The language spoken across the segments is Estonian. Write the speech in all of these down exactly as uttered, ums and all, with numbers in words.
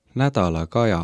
Nädala Kaja.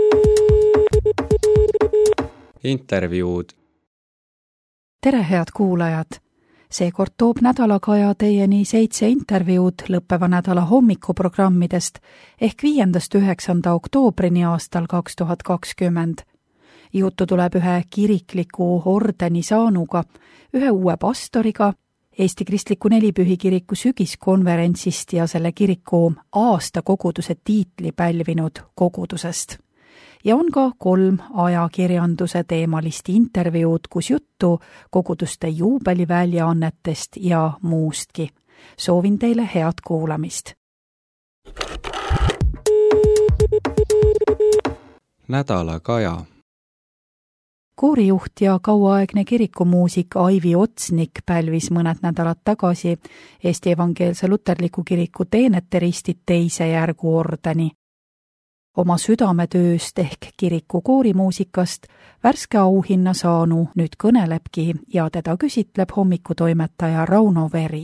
Intervjuud. Tere, head kuulajad! Seekord toob Nädala Kaja teieni seitse intervjuud lõppeva nädala hommikuprogrammidest ehk viiendast üheksanda oktoobrini aastal kaks tuhat kakskümmend. Juttu tuleb ühe kirikliku ordeni saanuga, ühe uue pastoriga, Eesti Kristliku Nelipühikiriku sügiskonverentsist ja selle kiriku aastakoguduse tiitli pälvinud kogudusest. Ja on ka kolm ajakirjanduse teemalist intervjuud, kus juttu koguduste juubeliväljaannetest ja muustki. Soovin teile head kuulamist. Nädala Kaja. Koorijuht ja kauaaegne kirikumuusik Aivi Otsnik pälvis mõned nädalad tagasi Eesti Evangeelse Luterliku Kiriku teeneteristi teise järgu ordeni. Oma südametööst ehk kiriku koorimuusikast värske auhinna saanu nüüd kõnelebki ja teda küsitleb hommikutoimetaja Rauno Veri.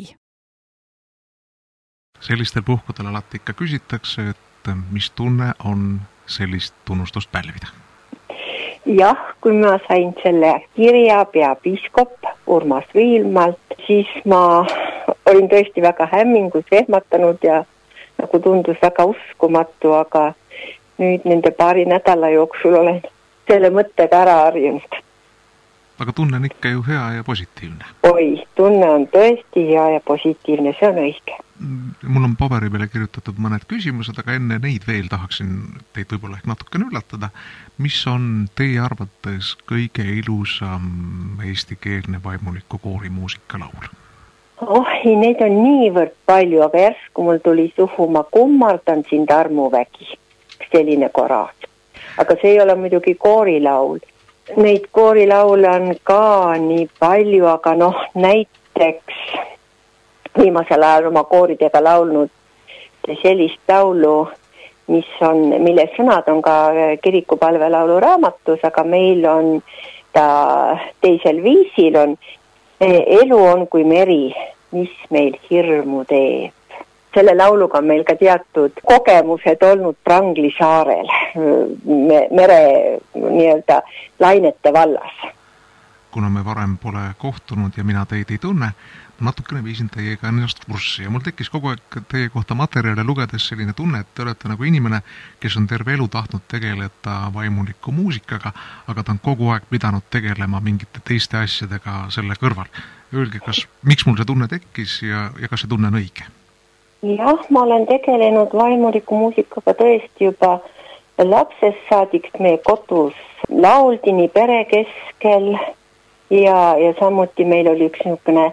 Sellistel puhkudel alati ikka küsitakse, et mis tunne on sellist tunnustust pälvida? Jah, kui ma sain selle kirja peapiiskop Urmas Viilmalt, siis ma olin tõesti väga hämmingus, ehmatanud ja nagu tundus väga uskumatu, aga nüüd nende paari nädala jooksul olen selle mõttega ära harjunud. Aga tunne on ikka ju hea ja positiivne. Oi, tunne on tõesti hea ja positiivne, see on õige. Mul on paberi peale kirjutatud mõned küsimused, aga enne neid veel tahaksin teid võib-olla ehk natukene üllatada. Mis on teie arvates kõige ilusam eestikeelne vaimuliku koorimuusika laul? Oh, neid on niivõrd palju, aga järsku mul tuli suhu, ma kummardan sind armuvägi. Selline koraad. Aga see ei ole muidugi koorilaul. Neid koorilaule on ka nii palju, aga noh, näiteks viimasel ajal oma kooridega laulnud sellist laulu, mis on, mille sõnad on ka kirikupalvelaulu raamatus, aga meil on ta teisel viisil on elu on kui meri, mis meil hirmu teeb. Selle lauluga on meil ka teatud kogemused olnud Prangli saarel, mere nii-öelda lainete vallas. Kuna me varem pole kohtunud ja mina teid ei tunne, ma natukene viisin teiega ennast kurssi ja mul tekkis kogu aeg teie kohta materjale lugedes selline tunne, et te olete nagu inimene, kes on terve elu tahtnud tegeleda vaimuliku muusikaga, aga ta on kogu aeg pidanud tegelema mingite teiste asjadega selle kõrval. Öelge, kas, miks mul see tunne tekkis ja, ja kas see tunne on õige? Jah, ma olen tegelenud vaimuliku muusikaga tõesti juba lapsest saadik meie kodus. Lauldi nii pere keskel ja, ja samuti meil oli üks niisugune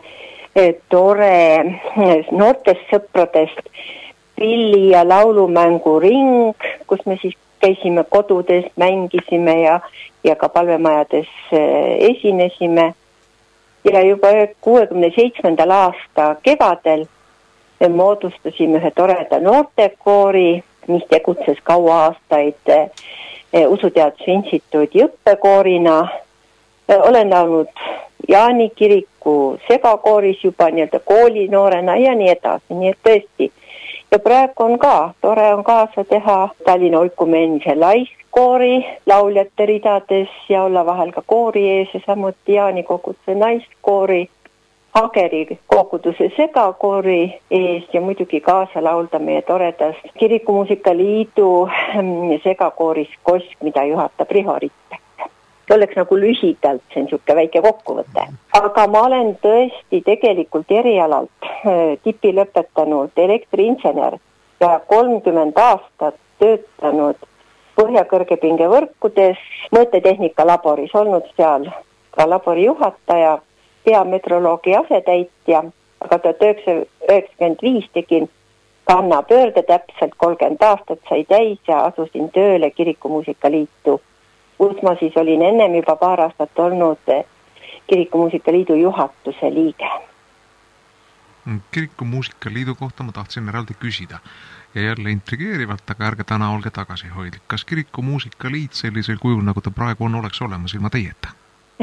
tore noortest sõpradest pilli- ja laulumängu ring, kus me siis käisime kodudes, mängisime ja, ja ka palvemajades esinesime. Ja juba kuuekümne seitsmendal aasta kevadel me moodustasime ühe toreda noortekoori, mis tegutses kaua aastaid Usuteaduse Instituudi õppekoorina. Olen laulnud Jaani kiriku segakooris juba nii-öelda koolinoorena ja nii edasi, nii et tõesti. Ja praegu on ka, tore on kaasa teha Tallinna Oikumeenise laiskoori lauljate ridades ja olla vahel ka koori ees ja samuti Jaani koguduse naiskoori, Hageri koguduse segakoori ees ja muidugi kaasa laulda meie toredas Kirikumuusika Liidu segakooris Kosk, mida juhatab Riho Rittek. See oleks nagu lühidalt, see on niisugune väike kokkuvõte. Aga ma olen tõesti tegelikult erialalt tipi lõpetanud elektriinsener ja kolmkümmend aastat töötanud põhjakõrgepingevõrkudes, mõõtetehnika laboris olnud seal ka labori juhataja, peametroloogi asetäitja, aga tuhat üheksasada üheksakümmend viis tegin kannapöörde täpselt kolmkümmend aastat sai täis ja asusin tööle Kirikumuusika Liitu, kus ma siis olin ennem juba paar aastat olnud Kirikumuusika Liidu juhatuse liige. Kirikumuusika Liidu kohta ma tahtsin eraldi küsida ja jälle intrigeerivalt, aga ärge täna olge tagasihoidlik. Kas Kirikumuusika Liit sellisel kujul, nagu ta praegu on, oleks olemas ilma teieta?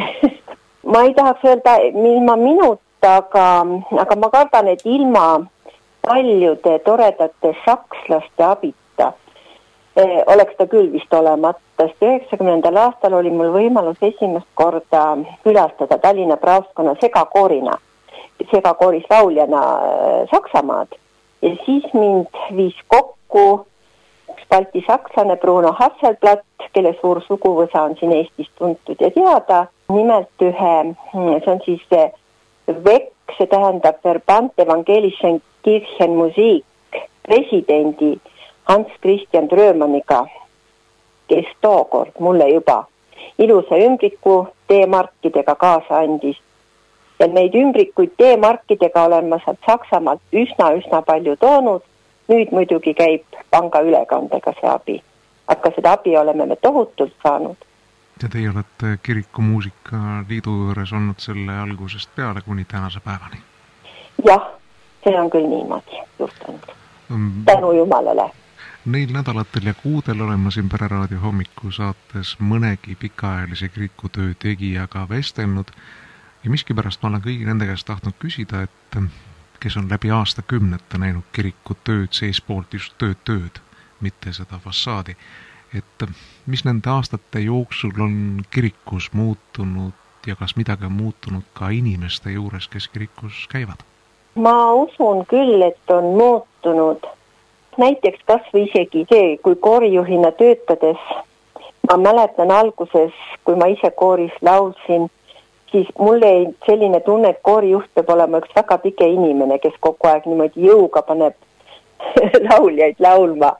Ma ei tahaks öelda ilma minuta, aga, aga ma kardan, et ilma paljude toredate sakslaste abita oleks ta küll vist olemata, sest üheksakümnendal aastal oli mul võimalus esimest korda külastada Tallinna Praoskonna segakoorina, segakooris lauljana Saksamaad. Ja siis mind viis kokku üks baltisakslane Bruno Hasselblatt, kelle suur suguvõsa on siin Eestis tuntud ja teada. Nimelt ühe, see on siis V E K, see tähendab Verband Evangelischen Kirchenmusik presidendi Hans Christian Tröömaniga, kes tookord mulle juba ilusa ümbriku teemarkidega kaasa andis. Ja neid ümbrikuid teemarkidega olen ma sealt Saksamaalt üsna-üsna palju toonud. Nüüd muidugi käib panga ülekandega see abi. Aga seda abi oleme me tohutult saanud. Ja teie olete Kirikumuusika Liidu juures olnud selle algusest peale kuni tänase päevani? Jah, see on küll niimoodi juhtunud. Tänu Jumalale. Neil nädalatel ja kuudel olen ma siin Pereraadio hommiku saates mõnegi pikaajalise kirikutöö tegijaga vestelnud ja miskipärast ma olen kõigi nende käest tahtnud küsida, et kes on läbi aastakümnete näinud kirikutööd seespoolt just tööd tööd, mitte seda fassaadi, et mis nende aastate jooksul on kirikus muutunud ja kas midagi on muutunud ka inimeste juures, kes kirikus käivad? Ma usun küll, et on muutunud. Näiteks kas või isegi see, kui koorijuhina töötades, ma mäletan alguses, kui ma ise kooris laulsin, siis mul ei selline tunne, et koorijuht peab olema üks väga pige inimene, kes kogu aeg niimoodi jõuga paneb lauljaid laulma.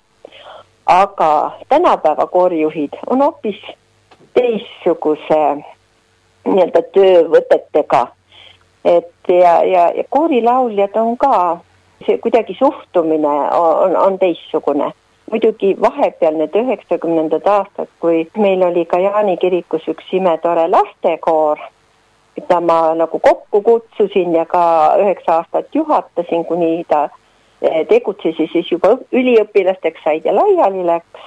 Aga tänapäeva koorijuhid on hoopis teissuguse nii-öelda töövõtetega. Et ja, ja, ja koorilauljad on ka, see kuidagi suhtumine on, on teissugune. Muidugi vahepeal need üheksakümnendad aastad, kui meil oli ka Jaani kirikus üks imetore lastekoor, mida ma nagu kokku kutsusin ja ka üheksa aastat juhatasin, kuni ta tegutsesi siis juba üliõpilasteks said ja laiali läks.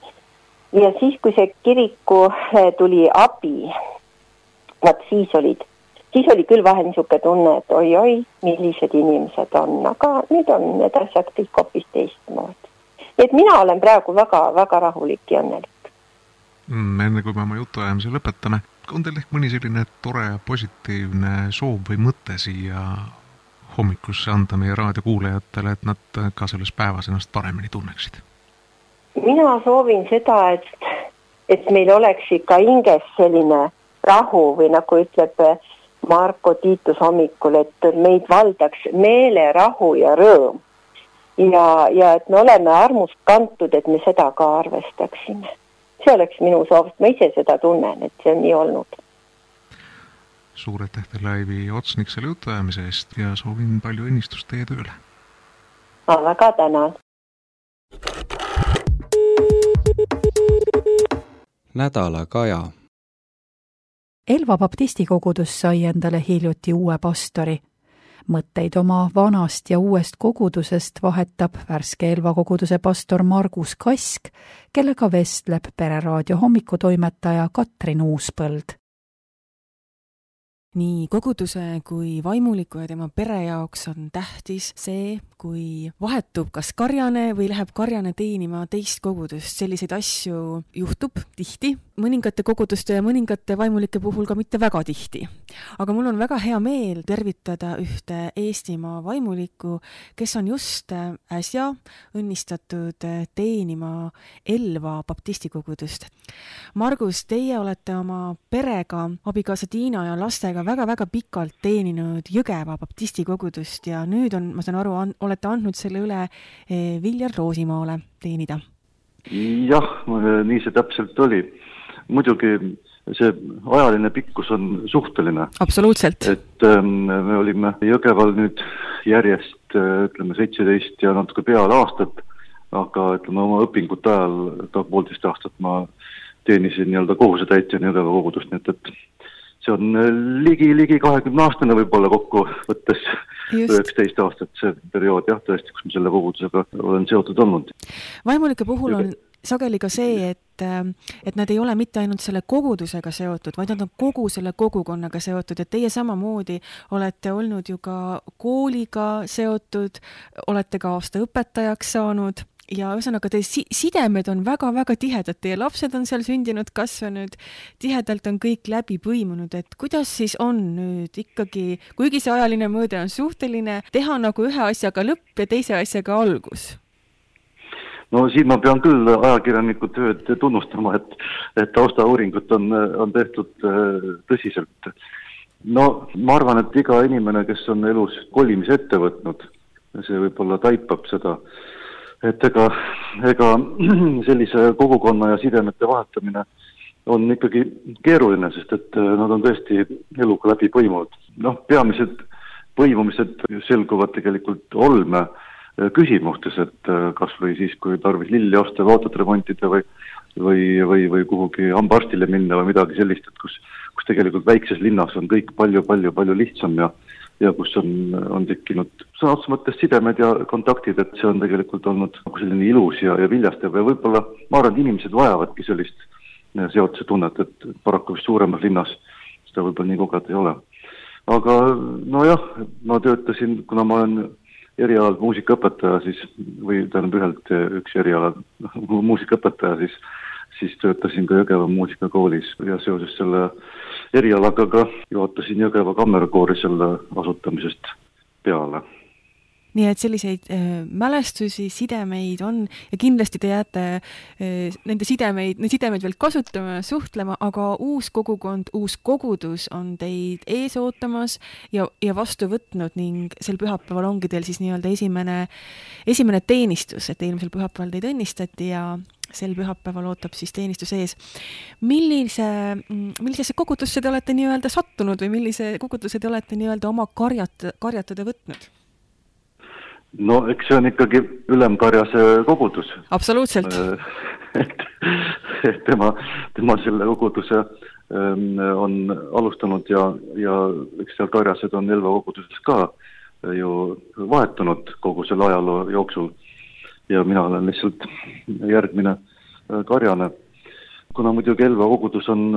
Ja siis, kui see kiriku tuli abi, vaat siis olid Siis oli küll vahel niisugune tunne, et oi-oi, millised inimesed on, aga nüüd on need asjad kõik hoopis teistmoodi. Et mina olen praegu väga, väga rahulik ja õnnelik. Mm, enne kui me oma jutuajamise lõpetame, on teil ehk mõni selline tore ja positiivne soov või mõte siia hommikusse anda meie raadiokuulajatele, et nad ka selles päevas ennast paremini tunneksid? Mina soovin seda, et, et meil oleks ikka hinges selline rahu või nagu ütleb Marko Tiitus hommikul, et meid valdaks meele, rahu ja rõõm. Ja, ja et me oleme armust kantud, et me seda ka arvestaksime. See oleks minu soov, ma ise seda tunnen, et see on nii olnud. Suur aitäh teile, Aivi Otsnik, selle jutuajamise eest ja soovin palju õnnistust teie tööle. Ma väga tänan. Nädala Kaja. Elva baptistikogudus sai endale hiljuti uue pastori. Mõtteid oma vanast ja uuest kogudusest vahetab värske Elva koguduse pastor Margus Kask, kellega vestleb Pereraadio hommikutoimetaja Katrin Uuspõld. Nii koguduse kui vaimuliku ja tema pere jaoks on tähtis see, kui vahetub kas karjane või läheb karjane teenima teist kogudust. Selliseid asju juhtub tihti, mõningate koguduste ja mõningate vaimulike puhul ka mitte väga tihti. Aga mul on väga hea meel tervitada ühte Eestimaa vaimulikku, kes on just äsja õnnistatud teenima Elva baptistikogudust. Margus, teie olete oma perega, abikaasa Tiina ja lastega väga-väga pikalt teeninud Jõgeva baptistikogudust ja nüüd on, ma saan aru, an- olete andnud selle üle Viljar Roosimaale teenida. Jah, nii see täpselt oli. Muidugi see ajaline pikkus on suhteline. Absoluutselt. Et ähm, me olime Jõgeval nüüd järjest ütleme seitseteist ja natuke peale aastat, aga ütleme oma õpingute ajal ka poolteist aastat ma teenisin nii-öelda kohusetäitjana Jõgeva kogudust, nii et, et see on ligi, ligi kahekümne aastane võib-olla kokku võttes üheksateist aastat see periood, jah, tõesti, kus ma selle kogudusega olen seotud olnud. Vaimulike puhul on sageli ka see, et, et nad ei ole mitte ainult selle kogudusega seotud, vaid nad on kogu selle kogukonnaga seotud ja teie samamoodi olete olnud ju ka kooliga seotud, olete ka aasta õpetajaks saanud. ja ühesõnaga teie si sidemed on väga-väga tihedad, teie lapsed on seal sündinud, kasvanud, tihedalt on kõik läbi põimunud, et kuidas siis on nüüd ikkagi, kuigi see ajaline mõõde on suhteline, teha nagu ühe asjaga lõpp ja teise asjaga algus? No siin ma pean küll ajakirjaniku tööd tunnustama, et, et taustauuringut on, on tehtud tõsiselt. No ma arvan, et iga inimene, kes on elus kolimise ette võtnud, see võib-olla taipab seda, et ega, ega sellise kogukonna ja sidemete vahetamine on ikkagi keeruline, sest et nad on tõesti eluga läbi põimunud. Noh, peamised põimumised selguvad tegelikult olme küsimustes, et kas või siis, kui tarvis lilli osta või autot remontida või, või, või, või kuhugi hambaarstile minna või midagi sellist, et kus, kus tegelikult väikses linnas on kõik palju, palju, palju lihtsam ja, ja kus on, on tekkinud sõna otseses mõttes sidemed ja kontaktid, et see on tegelikult olnud selline ilus ja, ja viljastav ja võib-olla, ma arvan, et inimesed vajavadki sellist seotuse tunnet, et paraku vist suuremas linnas seda võib-olla nii kogeda ei ole. Aga nojah, ma töötasin, kuna ma olen erialal muusikaõpetaja, siis, või tähendab ühelt üks erialal muusikaõpetaja, siis, siis töötasin ka Jõgeva muusikakoolis ja seoses selle erialaga ka juhatasin Jõgeva kammerkoori selle asutamisest peale. Nii et selliseid äh, mälestusi, sidemeid on ja kindlasti te jääte äh, nende sidemeid, neid sidemeid veel kasutama, suhtlema, aga uus kogukond, uus kogudus on teid ees ootamas ja, ja vastu võtnud ning sel pühapäeval ongi teil siis nii-öelda esimene, esimene teenistus, et eelmisel pühapäeval teid õnnistati ja sel pühapäeval ootab siis teenistus ees. Millise, millisesse kogudusse te olete nii-öelda sattunud või millise kogudusse te olete nii-öelda oma karjat, karjatada võtnud? No eks see on ikkagi ülemkarjase kogudus. Absoluutselt. et, et tema, tema selle koguduse on alustanud ja, ja eks seal karjased on Elva koguduses ka ju vahetunud kogu selle ajaloo jooksul ja mina olen lihtsalt järgmine karjane. Kuna muidugi Elva kogudus on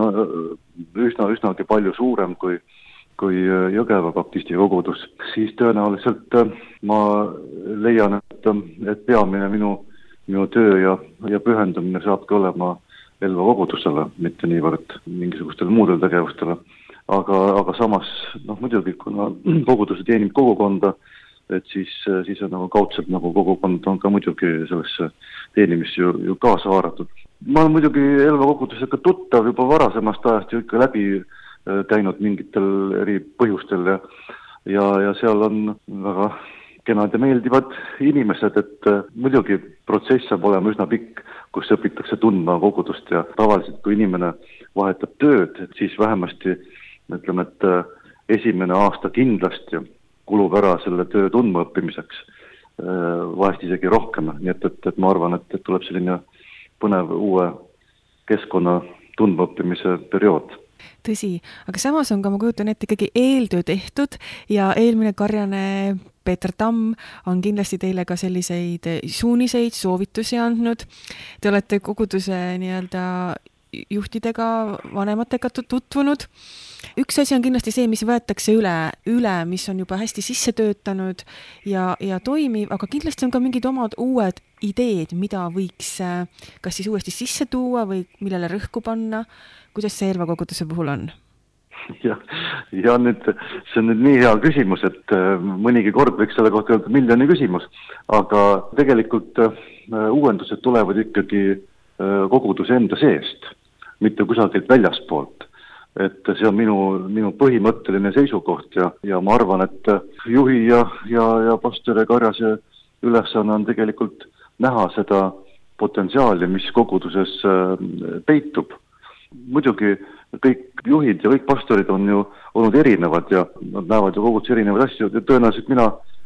üsna, üsnagi palju suurem kui kui Jõgeva baptisti kogudus, siis tõenäoliselt ma leian, et, et peamine minu, minu töö ja, ja pühendumine saabki olema Elva kogudusele, mitte niivõrd mingisugustele muudele tegevustele. Aga, aga samas, noh muidugi, kuna koguduse teenib kogukonda, et siis, siis on nagu kaudselt nagu kogukond on ka muidugi sellesse teenimisse ju, ju kaasa haaratud. Ma olen muidugi Elva kogudusega tuttav juba varasemast ajast ju ikka läbi käinud mingitel eri põhjustel ja, ja, ja seal on väga kenad ja meeldivad inimesed, et muidugi protsess saab olema üsna pikk, kus õpitakse tundma kogudust ja tavaliselt, kui inimene vahetab tööd, et siis vähemasti ütleme, et esimene aasta kindlasti kulub ära selle töö tundma õppimiseks, vahest isegi rohkem, nii et, et, et ma arvan, et, et tuleb selline põnev uue keskkonna tundma õppimise periood. Tõsi, aga samas on ka, ma kujutan ette, ikkagi eeltöö tehtud ja eelmine karjane Peeter Tamm on kindlasti teile ka selliseid suuniseid, soovitusi andnud. Te olete koguduse nii-öelda juhtidega, vanematega tutvunud. Üks asi on kindlasti see, mis võetakse üle, üle, mis on juba hästi sisse töötanud ja, ja toimib, aga kindlasti on ka mingid omad uued ideed, mida võiks kas siis uuesti sisse tuua või millele rõhku panna. Kuidas see Elva koguduse puhul on? Ja, ja nüüd, see on nüüd nii hea küsimus, et mõnigi kord võiks selle kohta öelda miljoni küsimus, aga tegelikult uuendused tulevad ikkagi koguduse enda seest, mitte kusagilt väljaspoolt. Et see on minu, minu põhimõtteline seisukoht ja, ja ma arvan, et juhi ja, ja, ja pastori Karjase ülesanne on tegelikult näha seda potentsiaali, mis koguduses peitub. Muidugi kõik juhid ja kõik pastorid on ju olnud erinevad ja nad näevad ju kogudus erinevad asju ja tõenäoliselt mina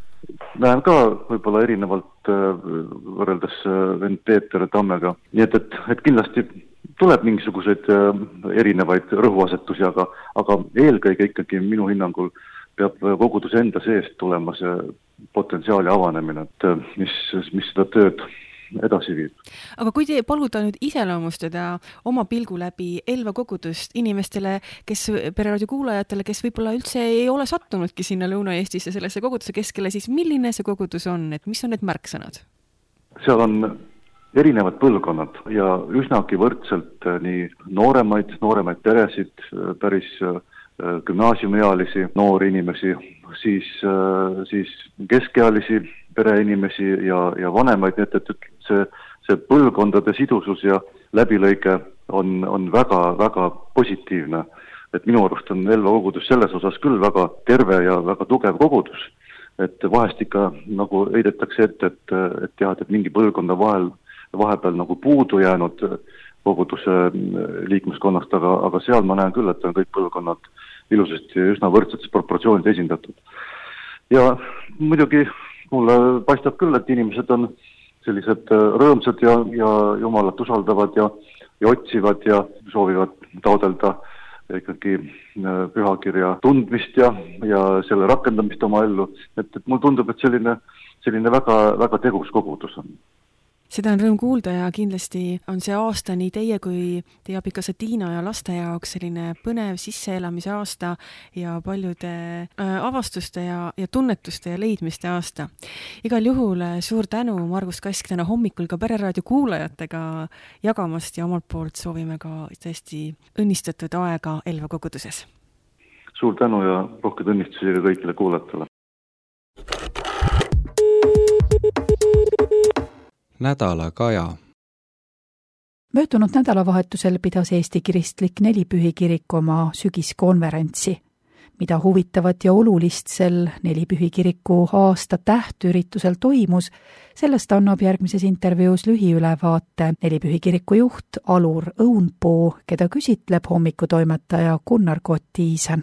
näen ka võib-olla erinevalt võrreldes vend Peeter Tammega. Nii et, et, et kindlasti tuleb mingisuguseid erinevaid rõhuasetusi, aga, aga eelkõige ikkagi minu hinnangul peab koguduse enda seest tulema see potentsiaali avanemine, et mis, mis seda tööd edasi viib. Aga kui te paluda nüüd iseloomustada oma pilgu läbi Elva kogudust inimestele, kes Pereraadio kuulajatele, kes võib-olla üldse ei ole sattunudki sinna Lõuna-Eestisse sellesse koguduse keskele, siis milline see kogudus on, et mis on need märksõnad? seal on erinevad põlvkonnad ja üsnagi võrdselt nii nooremaid, nooremaid peresid, päris gümnaasiumiealisi noori inimesi, siis, siis keskealisi pereinimesi ja, ja vanemaid, nii et, et see, see põlvkondade sidusus ja läbilõige on, on väga, väga positiivne. Et minu arust on Elva kogudus selles osas küll väga terve ja väga tugev kogudus. Et vahest ikka nagu heidetakse ette, et, et jah, et mingi põlvkonda vahel, vahepeal nagu puudu jäänud koguduse liikmeskonnast, aga, aga seal ma näen küll, et on kõik põlvkonnad ilusasti ja üsna võrdsetes proportsioonid esindatud. Ja muidugi mulle paistab küll, et inimesed on sellised rõõmsad ja, ja jumalat usaldavad ja, ja otsivad ja soovivad taodelda ikkagi pühakirja tundmist ja, ja selle rakendamist oma ellu. Et, et mul tundub, et selline, selline väga, väga tegus kogudus on. Seda on rõõm kuulda ja kindlasti on see aasta nii teie kui teie abikaasa Tiina ja laste jaoks selline põnev sisseelamise aasta ja paljude avastuste ja, ja tunnetuste ja leidmiste aasta. Igal juhul suur tänu Margus Kask täna hommikul ka Pereraadio kuulajatega jagamast ja omalt poolt soovime ka tõesti õnnistatud aega Elva koguduses. Suur tänu ja rohked õnnistusi kõigile kuulajatele. Nädala kaja. Möödunud nädalavahetusel pidas Eesti Kristlik Nelipühikirik oma sügiskonverentsi. Mida huvitavat ja olulist sel Nelipühikiriku aasta tähtüritusel toimus, sellest annab järgmises intervjuus lühiülevaate Nelipühikiriku juht Alur Õunpuu, keda küsitleb hommikutoimetaja Gunnar Kott-Tiisen.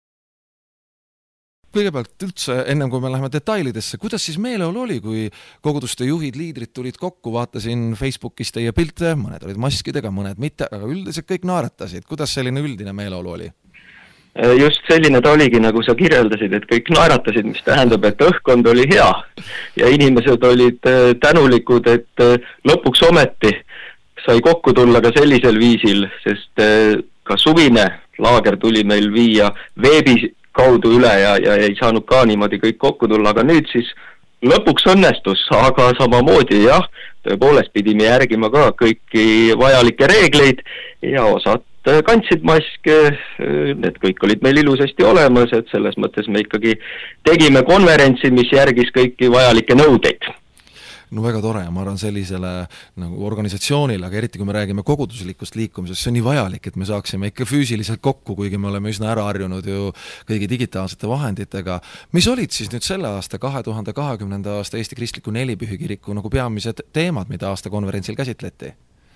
Kõigepealt üldse, ennem kui me läheme detailidesse, kuidas siis meeleolu oli, kui koguduste juhid, liidrid tulid kokku, vaatasin Facebookis teie pilte, mõned olid maskidega, mõned mitte, aga üldiselt kõik naeratasid. Kuidas selline üldine meeleolu oli? Just selline ta oligi, nagu sa kirjeldasid, et kõik naeratasid, mis tähendab, et õhkkond oli hea ja inimesed olid tänulikud, et lõpuks ometi sai kokku tulla ka sellisel viisil, sest ka suvine laager tuli meil viia veebis kaudu üle ja, ja ei saanud ka niimoodi kõik kokku tulla, aga nüüd siis lõpuks õnnestus, aga samamoodi jah, tõepoolest pidime järgima ka kõiki vajalikke reegleid ja osad kandsid maske, need kõik olid meil ilusasti olemas, et selles mõttes me ikkagi tegime konverentsi, mis järgis kõiki vajalikke nõudeid. No väga tore ja ma arvan sellisele nagu organisatsioonile, aga eriti kui me räägime koguduslikust liikumisest, see on nii vajalik, et me saaksime ikka füüsiliselt kokku, kuigi me oleme üsna ära harjunud ju kõigi digitaalsete vahenditega. Mis olid siis nüüd selle aasta kahe tuhande kahekümnenda aasta Eesti Kristliku Nelipühikiriku nagu peamised teemad, mida aasta konverentsil käsitleti?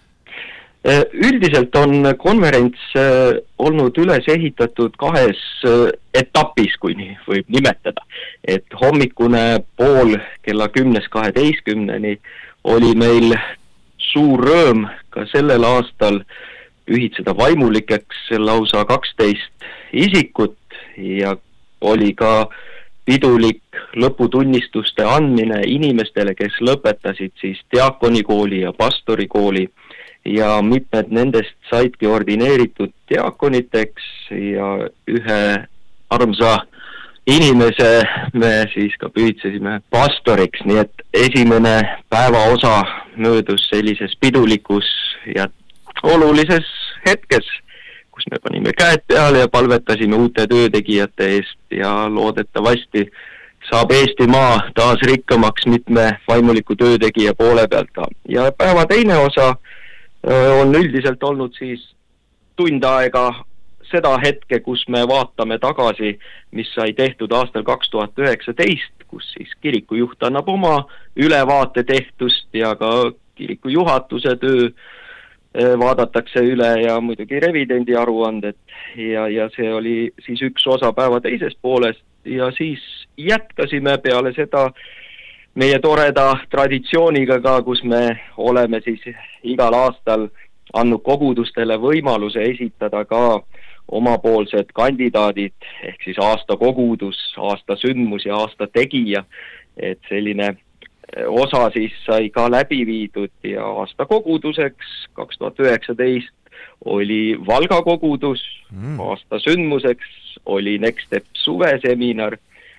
Üldiselt on konverents olnud üles ehitatud kahes etapis, kui nii võib nimetada. Et hommikune pool kella kümnest kaheteistkümneni oli meil suur rõõm ka sellel aastal pühitseda vaimulikeks lausa kaksteist isikut ja oli ka pidulik lõputunnistuste andmine inimestele, kes lõpetasid siis diakonikooli ja pastorikooli. Ja mitmed nendest saidki ordineeritud diakoniteks ja ühe armsa inimese me siis ka pühitsesime pastoriks, nii et esimene päeva osa möödus sellises pidulikus ja olulises hetkes, kus me panime käed peale ja palvetasime uute töötegijate eest ja loodetavasti saab Eestimaa taas rikkamaks mitme vaimuliku töötegija poole pealt ka. Ja päeva teine osa on üldiselt olnud siis tund aega seda hetke, kus me vaatame tagasi, mis sai tehtud aastal kaks tuhat üheksateist, kus siis kiriku juht annab oma ülevaate tehtust ja ka kiriku juhatuse töö vaadatakse üle ja muidugi revidendi aruanded ja, ja see oli siis üks osa päeva teisest poolest ja siis jätkasime peale seda meie toreda traditsiooniga ka, kus me oleme siis igal aastal andnud kogudustele võimaluse esitada ka omapoolsed kandidaadid, ehk siis aasta kogudus, aasta sündmus ja aasta tegija, et selline osa siis sai ka läbi viidud ja aasta koguduseks kaks tuhat üheksateist oli Valga kogudus, mm. aasta sündmuseks oli Next Step suveseminar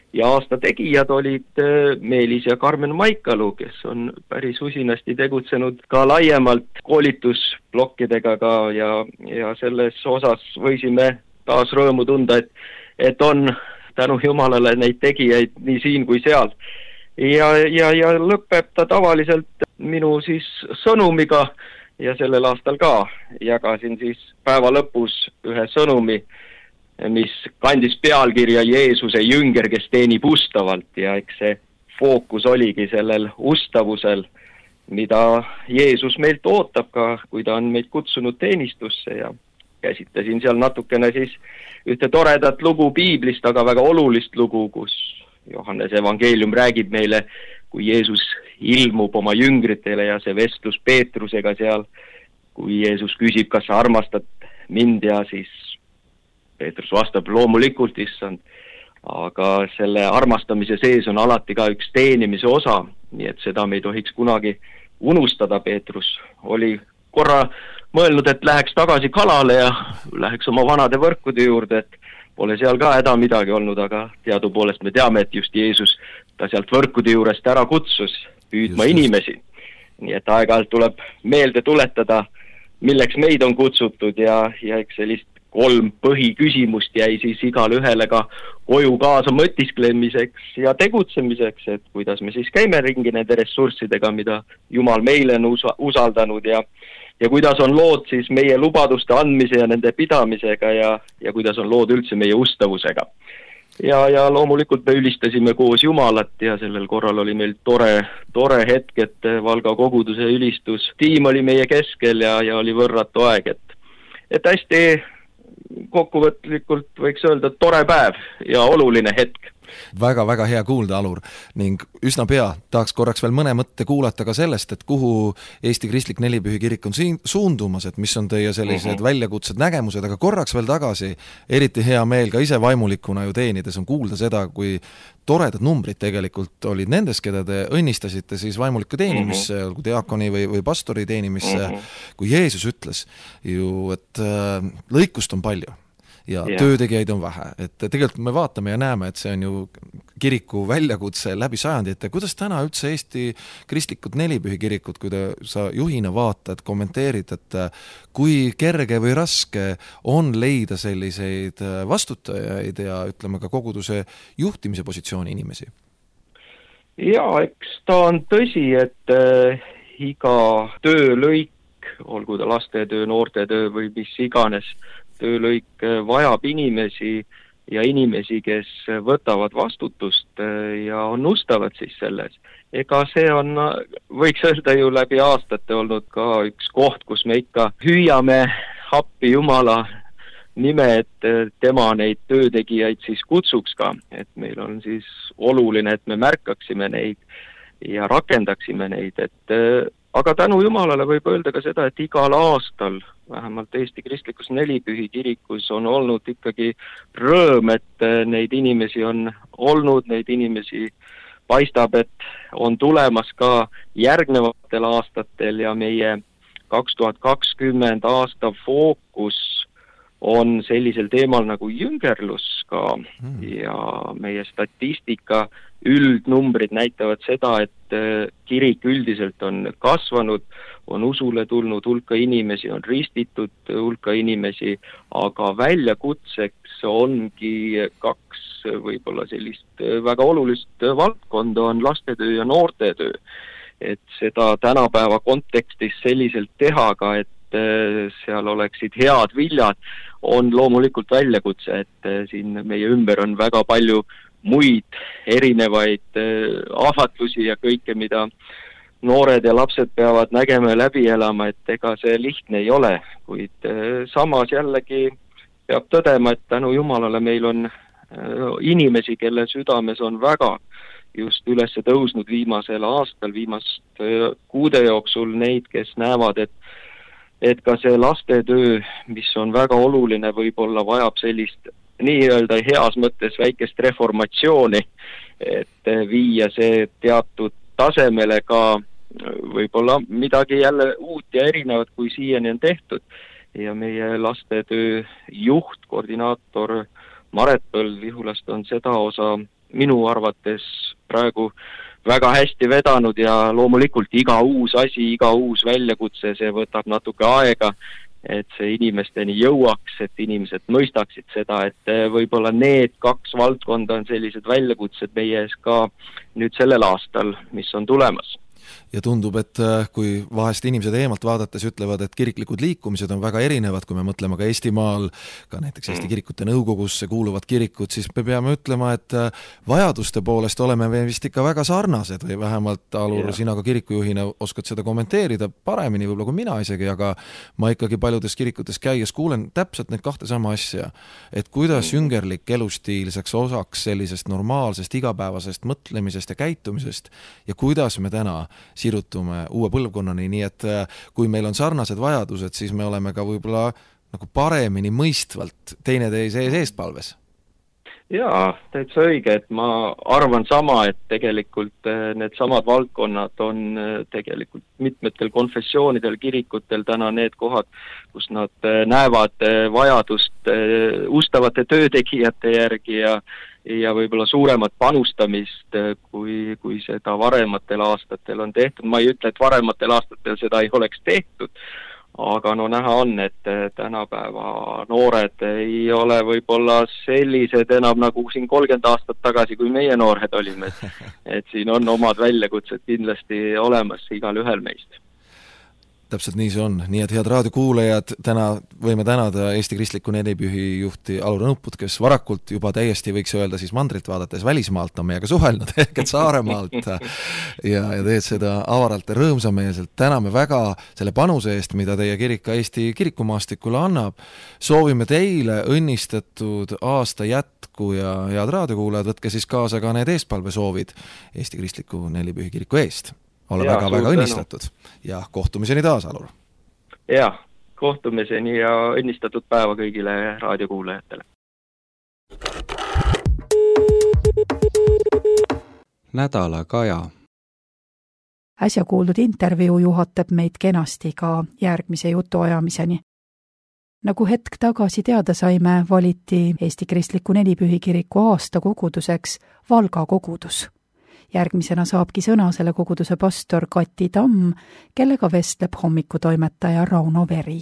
ja aasta tegijad olid Meelis ja Karmen Maikalu, kes on päris usinasti tegutsenud ka laiemalt koolitusblokkidega ka ja, ja selles osas võisime taas rõõmu tunda, et, et on tänu Jumalale neid tegijaid nii siin kui seal. Ja, ja, ja lõpeb ta tavaliselt minu siis sõnumiga ja sellel aastal ka jagasin siis päeva lõpus ühe sõnumi, mis kandis pealkirja Jeesuse jünger, kes teenib ustavalt ja eks see fookus oligi sellel ustavusel, mida Jeesus meilt ootab ka, kui ta on meid kutsunud teenistusse ja käsitlesin seal natukene siis ühte toredat lugu piiblist, aga väga olulist lugu, kus Johannes evangeelium räägib meile, kui Jeesus ilmub oma jüngritele ja see vestlus Peetrusega seal, kui Jeesus küsib, kas sa armastad mind ja siis Peetrus vastab loomulikult, issand, aga selle armastamise sees on alati ka üks teenimise osa, nii et seda me ei tohiks kunagi unustada. Peetrus oli korra mõelnud, et läheks tagasi kalale ja läheks oma vanade võrkude juurde, et pole seal ka häda midagi olnud, aga teadupoolest me teame, et just Jeesus ta sealt võrkude juurest ära kutsus püüdma just, inimesi. Nii et aeg-ajalt tuleb meelde tuletada, milleks meid on kutsutud ja, ja eks sellist kolm põhiküsimust jäi siis igale ühele ka koju kaasa mõtisklemiseks ja tegutsemiseks, et kuidas me siis käime ringi nende ressurssidega, mida Jumal meile on usa- usaldanud ja, ja kuidas on lood siis meie lubaduste andmise ja nende pidamisega ja, ja kuidas on lood üldse meie ustavusega. Ja, ja loomulikult me ülistasime koos Jumalat ja sellel korral oli meil tore, tore hetk, et Valga koguduse ülistus tiim oli meie keskel ja, ja oli võrratu aeg, et, et hästi kokkuvõtlikult võiks öelda tore päev ja oluline hetk. Väga-väga hea kuulda, Alur, ning üsna pea tahaks korraks veel mõne mõtte kuulata ka sellest, et kuhu Eesti Kristlik Nelipühi kirik on siin suundumas, et mis on teie sellised mm-hmm. väljakutsed, nägemused, aga korraks veel tagasi, eriti hea meel ka ise vaimulikuna ju teenides on kuulda seda, kui toredad numbrid tegelikult olid nendes, keda te õnnistasite siis vaimuliku teenimisse, mm-hmm. kui diakoni või, või pastori teenimisse, mm-hmm. kui Jeesus ütles ju, et äh, lõikust on palju ja yeah. töötegijaid on vähe, et tegelikult me vaatame ja näeme, et see on ju kiriku väljakutse läbi sajandite. Kuidas täna üldse Eesti Kristlikud Nelipühi kirikut, kui te, sa juhina vaatad, kommenteerid, et kui kerge või raske on leida selliseid vastutajaid ja ütleme ka koguduse juhtimise positsiooni inimesi? Jaa, eks ta on tõsi, et äh, iga töölõik, olgu ta lastetöö, noortetöö või mis iganes, töölõik vajab inimesi ja inimesi, kes võtavad vastutust ja on ustavad siis selles. Ega see on, võiks öelda ju läbi aastate olnud ka üks koht, kus me ikka hüüame appi Jumala nime, et tema neid töötegijaid siis kutsuks ka. Et meil on siis oluline, et me märkaksime neid ja rakendaksime neid, et aga tänu Jumalale võib öelda ka seda, et igal aastal vähemalt Eesti Kristlikus Nelipühi kirikus on olnud ikkagi rõõm, et neid inimesi on olnud, neid inimesi paistab, et on tulemas ka järgnevatel aastatel ja meie kaks tuhat kakskümmend aasta fookus on sellisel teemal nagu jüngerlus ka mm. ja meie statistika üldnumbrid näitavad seda, et kirik üldiselt on kasvanud, on usule tulnud, hulka inimesi on ristitud, hulka inimesi, aga väljakutseks ongi kaks võib-olla sellist väga olulist valdkonda, on lastetöö ja noortetöö. Et seda tänapäeva kontekstis selliselt teha ka, et seal oleksid head viljad, on loomulikult väljakutse, et siin meie ümber on väga palju muid erinevaid ahvatlusi ja kõike, mida noored ja lapsed peavad nägema ja läbi elama, et ega see lihtne ei ole, kuid samas jällegi peab tõdema, et tänu Jumalale meil on inimesi, kelle südames on väga just üles tõusnud viimasel aastal, viimast kuude jooksul neid, kes näevad, et et ka see lastetöö, mis on väga oluline, võib-olla vajab sellist nii-öelda heas mõttes väikest reformatsiooni, et viia see teatud tasemele ka võib-olla midagi jälle uut ja erinevat, kui siiani on tehtud. Ja meie lastetöö juht, koordinaator Maret Põld Vihulast on seda osa minu arvates praegu väga hästi vedanud ja loomulikult iga uus asi, iga uus väljakutse, see võtab natuke aega, et see inimesteni jõuaks, et inimesed mõistaksid seda, et võib-olla need kaks valdkonda on sellised väljakutsed meie ees ka nüüd sellel aastal, mis on tulemas. Ja tundub, et kui vahest inimesed eemalt vaadates ütlevad, et kiriklikud liikumised on väga erinevad, kui me mõtleme ka Eestimaal, ka näiteks Eesti Kirikute Nõukogusse kuuluvad kirikud, siis me peame ütlema, et vajaduste poolest oleme me vist ikka väga sarnased või vähemalt, Alur, sina ka kirikujuhina oskad seda kommenteerida paremini võib-olla kui mina isegi, aga ma ikkagi paljudes kirikutes käies kuulen täpselt need kahte sama asja, et kuidas jüngerlik elustiil saaks osaks sellisest normaalsest igapäevasest mõtlemisest ja käitumisest ja kuidas me täna sirutume uue põlvkonnani, nii et kui meil on sarnased vajadused, siis me oleme ka võib-olla nagu paremini mõistvalt teineteise ees eestpalves. Jaa, täitsa õige, et ma arvan sama, et tegelikult need samad valdkonnad on tegelikult mitmetel konfessioonidel, kirikutel täna need kohad, kus nad näevad vajadust ustavate töötegijate järgi ja ja võib-olla suuremat panustamist, kui, kui seda varematel aastatel on tehtud. Ma ei ütle, et varematel aastatel seda ei oleks tehtud, aga no näha on, et tänapäeva noored ei ole võib-olla sellised enam nagu siin kolmkümmend aastat tagasi, kui meie noored olime. Et siin on omad väljakutsed kindlasti olemas igal ühel meist. Täpselt nii see on. Nii et head raadiokuulajad, täna võime tänada Eesti Kristliku Nelipühi juhti Alur Nõuput, kes varakult juba täiesti võiks öelda siis mandrit vaadates välismaalt on meiega suhelnud, ehk et Saaremaalt ja, ja teed seda avaralt ja rõõmsameelselt. Täname väga selle panuse eest, mida teie kirik ka Eesti kirikumaastikule annab. Soovime teile õnnistatud aasta jätku ja head raadiokuulajad, võtke siis kaasa ka need eestpalvesoovid Eesti Kristliku Nelipühi kiriku eest. Ole ja, väga-väga õnnistatud ja kohtumiseni taas, Alur. Ja, kohtumiseni ja õnnistatud päeva kõigile raadiokuulajatele. Nädala Kaja. Äsja kuuldud intervjuu juhatab meid kenasti ka järgmise jutuajamiseni. Nagu hetk tagasi teada saime, valiti Eesti Kristliku Nelipühi kiriku aasta koguduseks Valga kogudus. Järgmisena saabki sõna selle koguduse pastor Kati Tamm, kellega vestleb hommikutoimetaja Rauno Veri.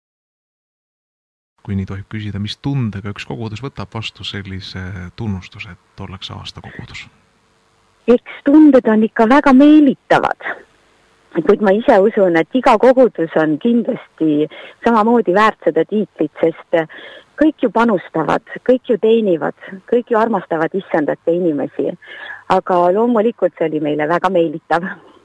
Kui nii tohib küsida, mis tundega üks kogudus võtab vastu sellise tunnustuse, et ollakse aasta kogudus? Eks tunded on ikka väga meelitavad. Kuid ma ise usun, et iga kogudus on kindlasti samamoodi väärt seda tiitlit, sest kõik ju panustavad, kõik ju teenivad, kõik ju armastavad issandate inimesi. Aga loomulikult see oli meile väga meelitav.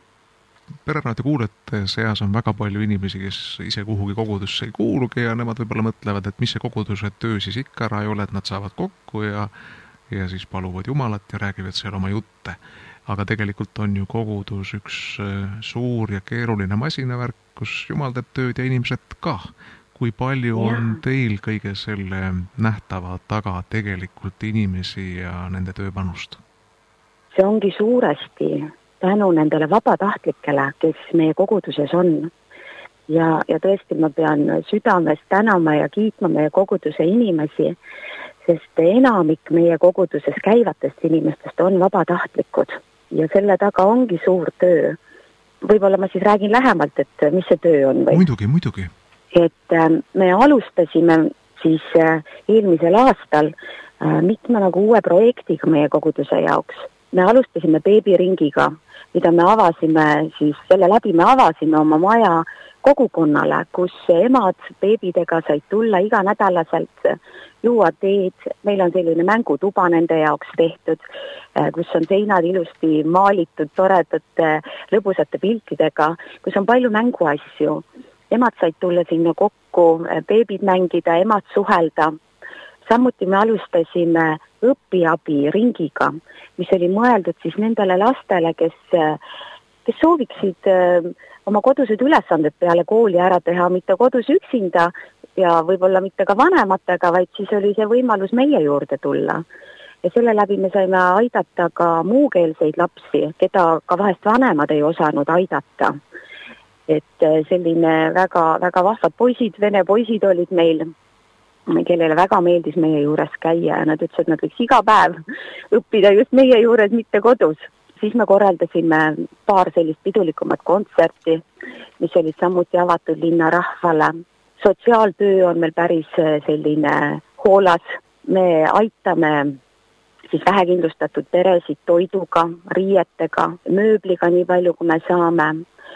Pereraadio kuulete seas on väga palju inimesi, kes ise kuhugi kogudusse ei kuulugi ja nemad võib-olla mõtlevad, et mis see koguduse töö siis ikka ära ei ole, et nad saavad kokku ja, ja siis paluvad Jumalat ja räägivad seal oma jutte. Aga tegelikult on ju kogudus üks suur ja keeruline masinavärk, kus Jumal teeb tööd ja inimesed ka. Kui palju ja. On teil kõige selle nähtava taga tegelikult inimesi ja nende tööpanust? See ongi suuresti tänu nendele vabatahtlikele, kes meie koguduses on. Ja, ja tõesti ma pean südamest tänama ja kiitma meie koguduse inimesi, sest enamik meie koguduses käivatest inimestest on vabatahtlikud ja selle taga ongi suur töö. Võib-olla ma siis räägin lähemalt, et mis see töö on. Või? Muidugi, muidugi. Et me alustasime siis eelmisel aastal mitme nagu uue projektiga meie koguduse jaoks. Me alustasime beebiringiga, mida me avasime, siis selle läbi me avasime oma maja kogukonnale, kus emad beebidega said tulla iga nädalaselt, juua teed. Meil on selline mängutuba nende jaoks tehtud, kus on seinad ilusti maalitud toredate lõbusate piltidega, kus on palju mänguasju. Emad said tulla sinna kokku, beebid mängida, emad suhelda. Samuti me alustasime õpiabi ringiga, mis oli mõeldud siis nendele lastele, kes, kes sooviksid oma kodused ülesanded peale kooli ära teha, mitte kodus üksinda ja võib-olla mitte ka vanematega, vaid siis oli see võimalus meie juurde tulla. Ja selle läbi me saime aidata ka muukeelseid lapsi, keda ka vahest vanemad ei osanud aidata. Et selline väga, väga vahvad poisid, vene poisid olid meil, kellele väga meeldis meie juures käia ja nad ütlesid, et nad võiks iga päev õppida just meie juures, mitte kodus. Siis me korraldasime paar sellist pidulikumat kontserti, mis olid samuti avatud linna rahvale. Sotsiaaltöö on meil päris selline hoolas. Me aitame siis vähekindlustatud peresid toiduga, riietega, mööbliga nii palju, kui me saame.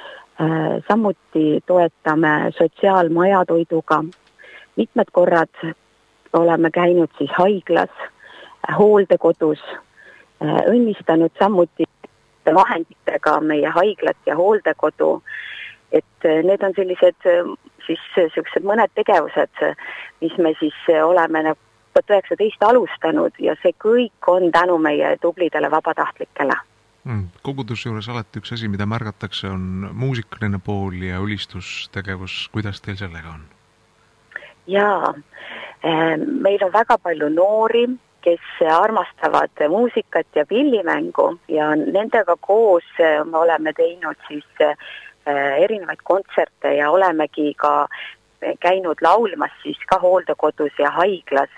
Samuti toetame sotsiaalmaja toiduga. Mitmed korrad oleme käinud siis haiglas, hooldekodus, õnnistanud samuti vahenditega meie haiglat ja hooldekodu. Et need on sellised, siis sellised mõned tegevused, mis me siis oleme tuhat üheksateist alustanud ja see kõik on tänu meie tublidele vabatahtlikele. Koguduse juures alati üks asi, mida märgatakse, on muusikaline pool ja ülistustegevus. Kuidas teil sellega on? Jaa, meil on väga palju noori, kes armastavad muusikat ja pillimängu ja nendega koos me oleme teinud siis erinevaid kontserte ja olemegi ka käinud laulmas siis ka hooldekodus ja haiglas.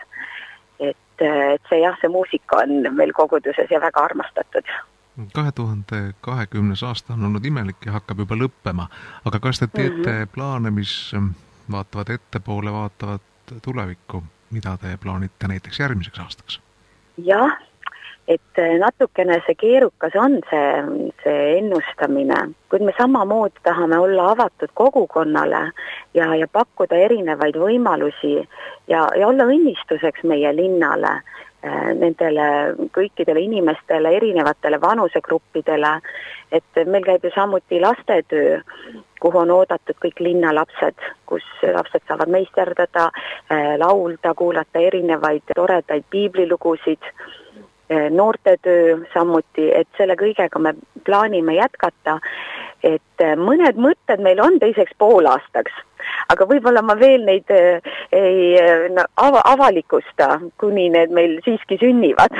Et, et see jah, see muusika on meil koguduses ja väga armastatud. kahe tuhande kahekümnes aasta on olnud imelik ja hakkab juba lõppema, aga kas te teete mm-hmm. plaane, mis vaatavad ettepoole, vaatavad tulevikku, mida te plaanite näiteks järgmiseks aastaks? Jah, et natukene see keerukas on see, see ennustamine, kuid me samamoodi tahame olla avatud kogukonnale ja, ja pakkuda erinevaid võimalusi ja, ja olla õnnistuseks meie linnale, nendele kõikidele inimestele, erinevatele vanusegruppidele, et meil käib ju samuti lastetöö, kuhu on oodatud kõik linnalapsed, kus lapsed saavad meisterdada, laulda, kuulata erinevaid toredaid piiblilugusid, noortetöö samuti, et selle kõigega me plaanime jätkata, et mõned mõtted meil on teiseks poolaastaks, aga võib-olla ma veel neid ei no, ava, avalikusta, kuni need meil siiski sünnivad.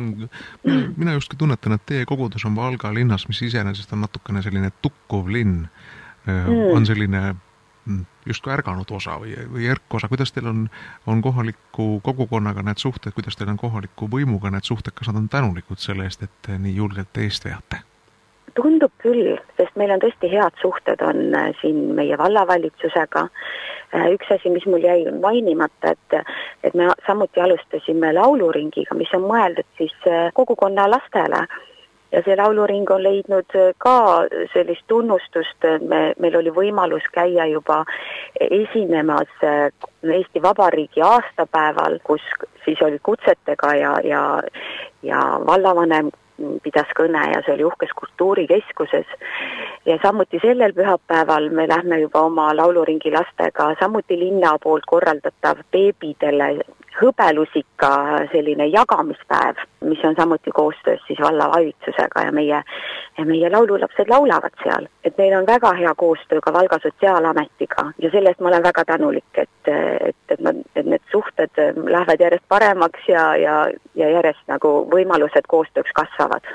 Mina justki tunnetan, et teie kogudus on Valga linnas, mis iseenesest on natukene selline tukkuv linn, mm. on selline just ka ärganud osa või, või erkosa. Kuidas teil on, on kohaliku kogukonnaga need suhted, kuidas teil on kohaliku võimuga need suhted, kas nad on tänulikud selle eest, et nii julgelt eest veate? Tundub küll, sest meil on tõesti head suhted on siin meie vallavalitsusega. Üks asi, mis mul jäi mainimata, et, et me samuti alustasime lauluringiga, mis on mõeldud siis kogukonna lastele. Ja see lauluring on leidnud ka sellist tunnustust, me, meil oli võimalus käia juba esinemas Eesti Vabariigi aastapäeval, kus siis oli kutsetega ja, ja, ja vallavanem pidas kõne ja see oli uhkes kultuurikeskuses. Ja samuti sellel pühapäeval me lähme juba oma lauluringi lastega, samuti linna poolt korraldatav beebidele hõbelusika selline jagamispäev, mis on samuti koostöös siis vallavalitsusega ja meie, ja meie laululapsed laulavad seal. Et meil on väga hea koostöö ka Valga Sotsiaalametiga ja sellest ma olen väga tänulik, et, et, et, ma, et need suhted lähevad järjest paremaks ja, ja, ja järjest nagu võimalused koostööks kasvavad.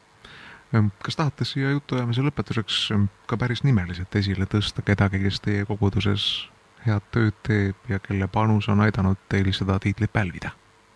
Kas tahate siia jutuajamise lõpetuseks ka päris nimeliselt esile tõsta kedagi, kes teie koguduses head tööd teeb ja kelle panus on aidanud teil seda tiitlit pälvida?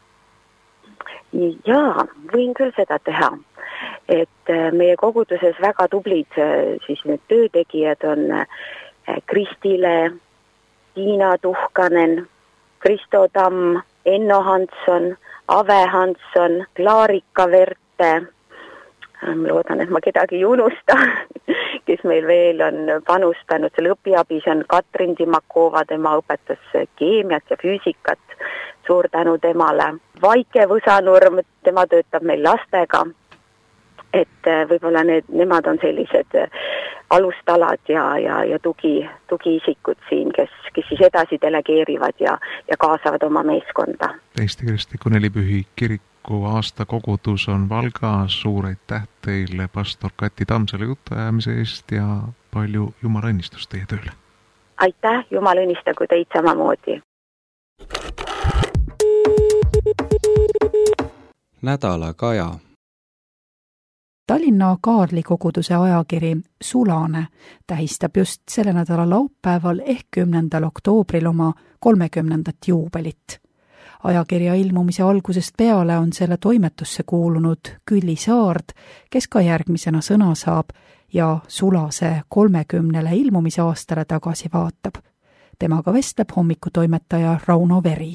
Jaa, võin küll seda teha. Et meie koguduses väga tublid siis need töötegijad on Kristile, Tiina Tuhkanen, Kristo Tamm, Enno Hansson, Ave Hansson, Klaarika Verte. Ma loodan, et ma kedagi ei unusta, kes meil veel on panustanud selle õpiabis, on Katrin Timakova, tema õpetas keemiat ja füüsikat, suur tänu temale. Vaike Võsanurm, tema töötab meil lastega, et võib-olla need, nemad on sellised alustalad ja, ja, ja tugi, tugiisikud siin, kes, kes siis edasi delegeerivad ja, ja kaasavad oma meeskonda. Eesti Kristliku Nelipühi kirik aasta kogudus on Valgas, suur aitäh teile, pastor Kati Tammsele jutuajamise eest ja palju jumala õnnistust teie tööle. Aitäh, jumal õnnistagu teid samamoodi. Nädala Kaja. Tallinna Kaarli koguduse ajakiri Sulane tähistab just selle nädala laupäeval ehk kümnendal oktoobril oma kolmekümnendat juubelit. Ajakirja ilmumise algusest peale on selle toimetusse kuulunud Külli Saard, kes ka järgmisena sõna saab ja Sulase kolmekümnele ilmumise aastale tagasi vaatab. Temaga vestleb hommikutoimetaja Rauno Veri.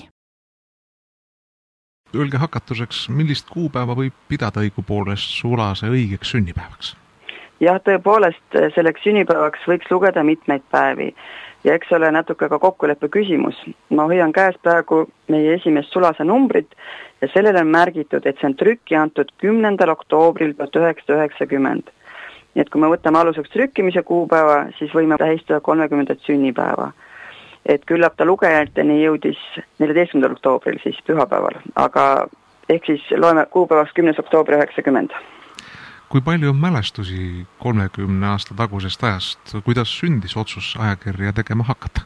Öelge hakatuseks, millist kuupäeva võib pidada õigupoolest Sulase õigeks sünnipäevaks? Jah, tõepoolest selleks sünnipäevaks võiks lugeda mitmeid päevi. Ja eks ole natuke ka kokkuleppe küsimus. Ma hoian käes praegu meie esimest Sulase numbrit ja sellele on märgitud, et see on trükki antud kümnendal oktoobril tuhat üheksasada üheksakümmend. Nii et kui me võtame aluseks trükkimise kuupäeva, siis võime tähistada kolmekümnendat sünnipäeva. Et küllap ta lugejateni jõudis neljateistkümnendal oktoobril, siis pühapäeval, aga ehk siis loeme kuupäevaks kümnes oktoober üheksakümmend. Kui palju on mälestusi kolmekümne aasta tagusest ajast, kuidas sündis otsus ajakirja tegema hakata?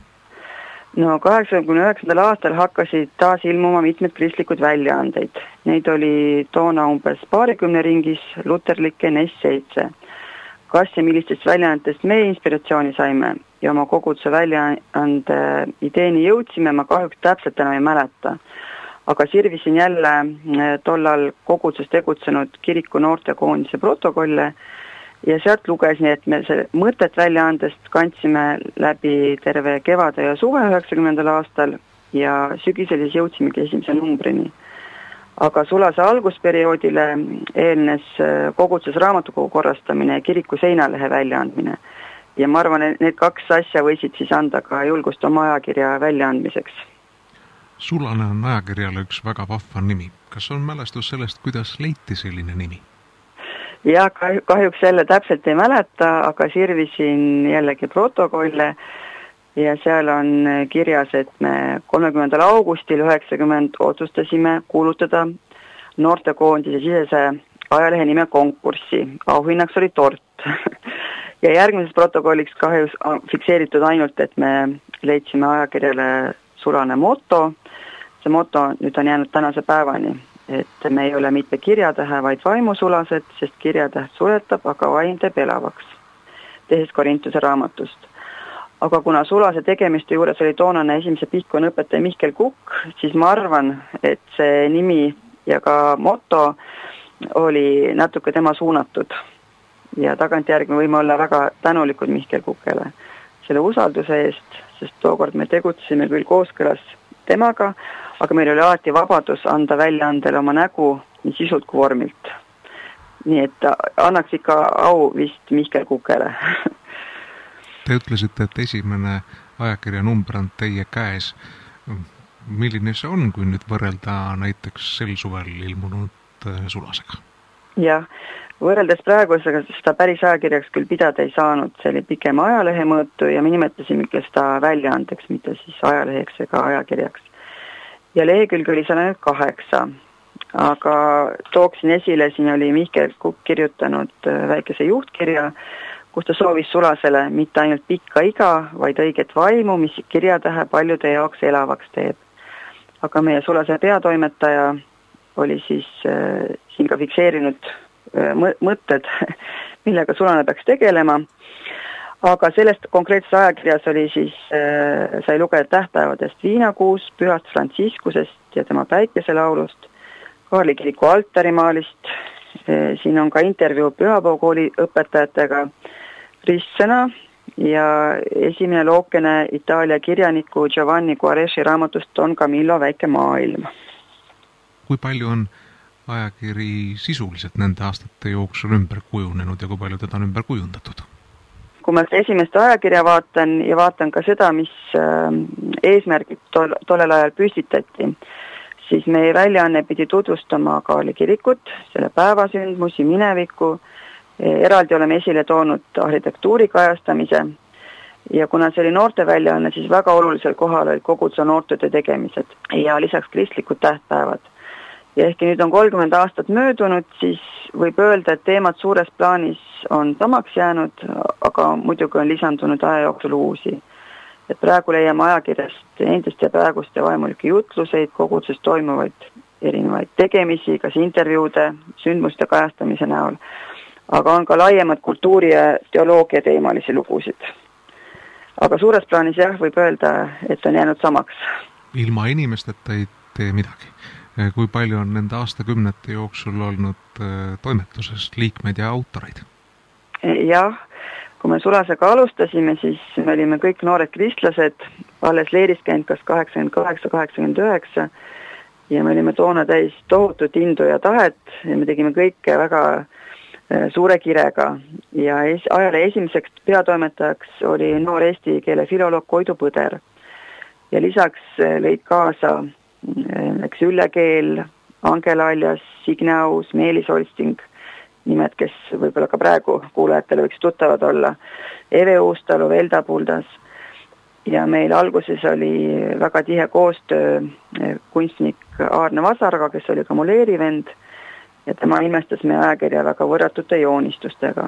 No kaheksakümne üheksandal aastal hakkasid taas ilmuma mitmed kristlikud väljaandeid. Neid oli toona umbes paarikümne ringis, luterlikke N S seitse. Kas ja millistest väljaandest me inspiratsiooni saime ja oma koguduse väljaande ideeni jõudsime, ma kahjuks täpselt enam ei mäleta. Aga sirvisin jälle tollal koguduses tegutsenud kiriku noortekoondise protokolle ja sealt lugesin, et me see mõtet väljaandest kandsime läbi terve kevade ja suve üheksakümnendal aastal ja sügisel siis jõudsimegi esimese numbrini. Aga Sulase algusperioodile eelnes koguduses raamatukogu korrastamine ja kiriku seinalehe väljaandmine. Ja ma arvan, et need kaks asja võisid siis anda ka julgust oma ajakirja väljaandmiseks. Sulane on ajakirjale üks väga vahva nimi. Kas on mälestus sellest, kuidas leiti selline nimi? Ja kahjuks jälle täpselt ei mäleta, aga sirvisin jällegi protokolle ja seal on kirjas, et me kolmekümnendal augustil üheksakümmend otsustasime kuulutada noortekoondise sisese ajalehe nime konkurssi. Auhinnaks oli tort. Ja järgmises protokolliks kahjuks fikseeritud ainult, et me leidsime ajakirjale Sulane moto. See moto nüüd on jäänud tänase päevani, et me ei ole mitte kirjatähe, vaid vaimusulased, sest kirjatäht suletab, aga vaim teeb elavaks, tehes Korintuse raamatust. Aga kuna Sulase tegemiste juures oli toonane esimese pihkuna õpetaja Mihkel Kukk, siis ma arvan, et see nimi ja ka moto oli natuke tema suunatud. Ja tagantjärgi võime olla väga tänulikud Mihkel Kukele selle usalduse eest, sest tookord me tegutsime küll kooskõlas temaga, aga meil oli alati vabadus anda väljaandele oma nägu nii sisult kui vormilt. Nii et annaks ikka au vist Mihkel Kukele. Te ütlesite, et esimene ajakirja number on teie käes. Milline see on, kui nüüd võrrelda näiteks sel suvel ilmunud Sulasega? Jah, võrreldes praegu seda päris ajakirjaks küll pidada ei saanud, see oli pikem ajalehe mõõtu ja me nimetasime seda väljaandeks, mitte siis ajaleheks ega ajakirjaks. Ja lehekülg oli seal ainult kaheksa, aga tooksin esile, siin oli Mihkel Kukk kirjutanud väikese juhtkirja, kus ta soovis Sulasele mitte ainult pikka iga, vaid õiget vaimu, mis kirjatähe paljude jaoks elavaks teeb. Aga meie Sulase peatoimetaja oli siis äh, siin ka fikseerinud äh, mõtted, millega Sulane peaks tegelema. Aga sellest konkreetses ajakirjas oli siis, äh, sai lugeda tähtpäevadest Viinakuus, Pühast Franciskusest ja tema päikeselaulust, Kaarli kiriku altarimaalist. Äh, siin on ka intervjuu Pühapookooli õpetajatega ristsõna ja esimene lookene Itaalia kirjaniku Giovanni Guareschi raamatust on Camillo väike maailm. Kui palju on ajakiri sisuliselt nende aastate jooksul ümber kujunenud ja kui palju teda on ümber kujundatud? Kui ma esimest ajakirja vaatan ja vaatan ka seda, mis eesmärgid tol, tollel ajal püstitati, siis meie väljaanne pidi tutvustama Kaarli kirikut, selle päevasündmusi, minevikku. Eraldi oleme esile toonud arhitektuuri kajastamise ja kuna see oli noorte väljaanne, siis väga olulisel kohal olid koguduse noortede tegemised ja lisaks kristlikud tähtpäevad. Ja ehkki nüüd on kolmkümmend aastat möödunud, siis võib öelda, et teemad suures plaanis on samaks jäänud, aga muidugi on lisandunud aja jooksul uusi. Et praegu leiame ajakirjast endist ja praegust ja vaimulikke jutluseid, koguduses toimuvaid erinevaid tegemisi, kas intervjuude, sündmuste kajastamise näol. aga on ka laiemad kultuuri- ja teoloogia teemalisi lugusid. Aga suures plaanis jah, võib öelda, et on jäänud samaks. Ilma inimesteta ei tee midagi. Kui palju on nende aastakümnete jooksul olnud toimetuses liikmeid ja autoreid? Jah, kui me Sulasega alustasime, siis me olime kõik noored kristlased, alles leeris käinud kas kaheksakümmend kaheksa kaheksakümmend üheksa ja me olime toona täis tohutut indu ja tahet ja me tegime kõike väga suure kirega ja es, ajale esimeseks peatoimetajaks oli noor eesti keele filoloog Koidu Põder ja lisaks lõid kaasa eks Ülle Keel, Angela Aljas, Signe Aus, Meelis Olsting, nimed, kes võib-olla ka praegu kuulajatele võiks tuttavad olla, Eve Uustalu, Velda Puldas ja meil alguses oli väga tihe koostöö kunstnik Aarne Vasarga, kes oli ka mu leerivend ja tema ilmestas meie ajakirja väga võrratute joonistustega.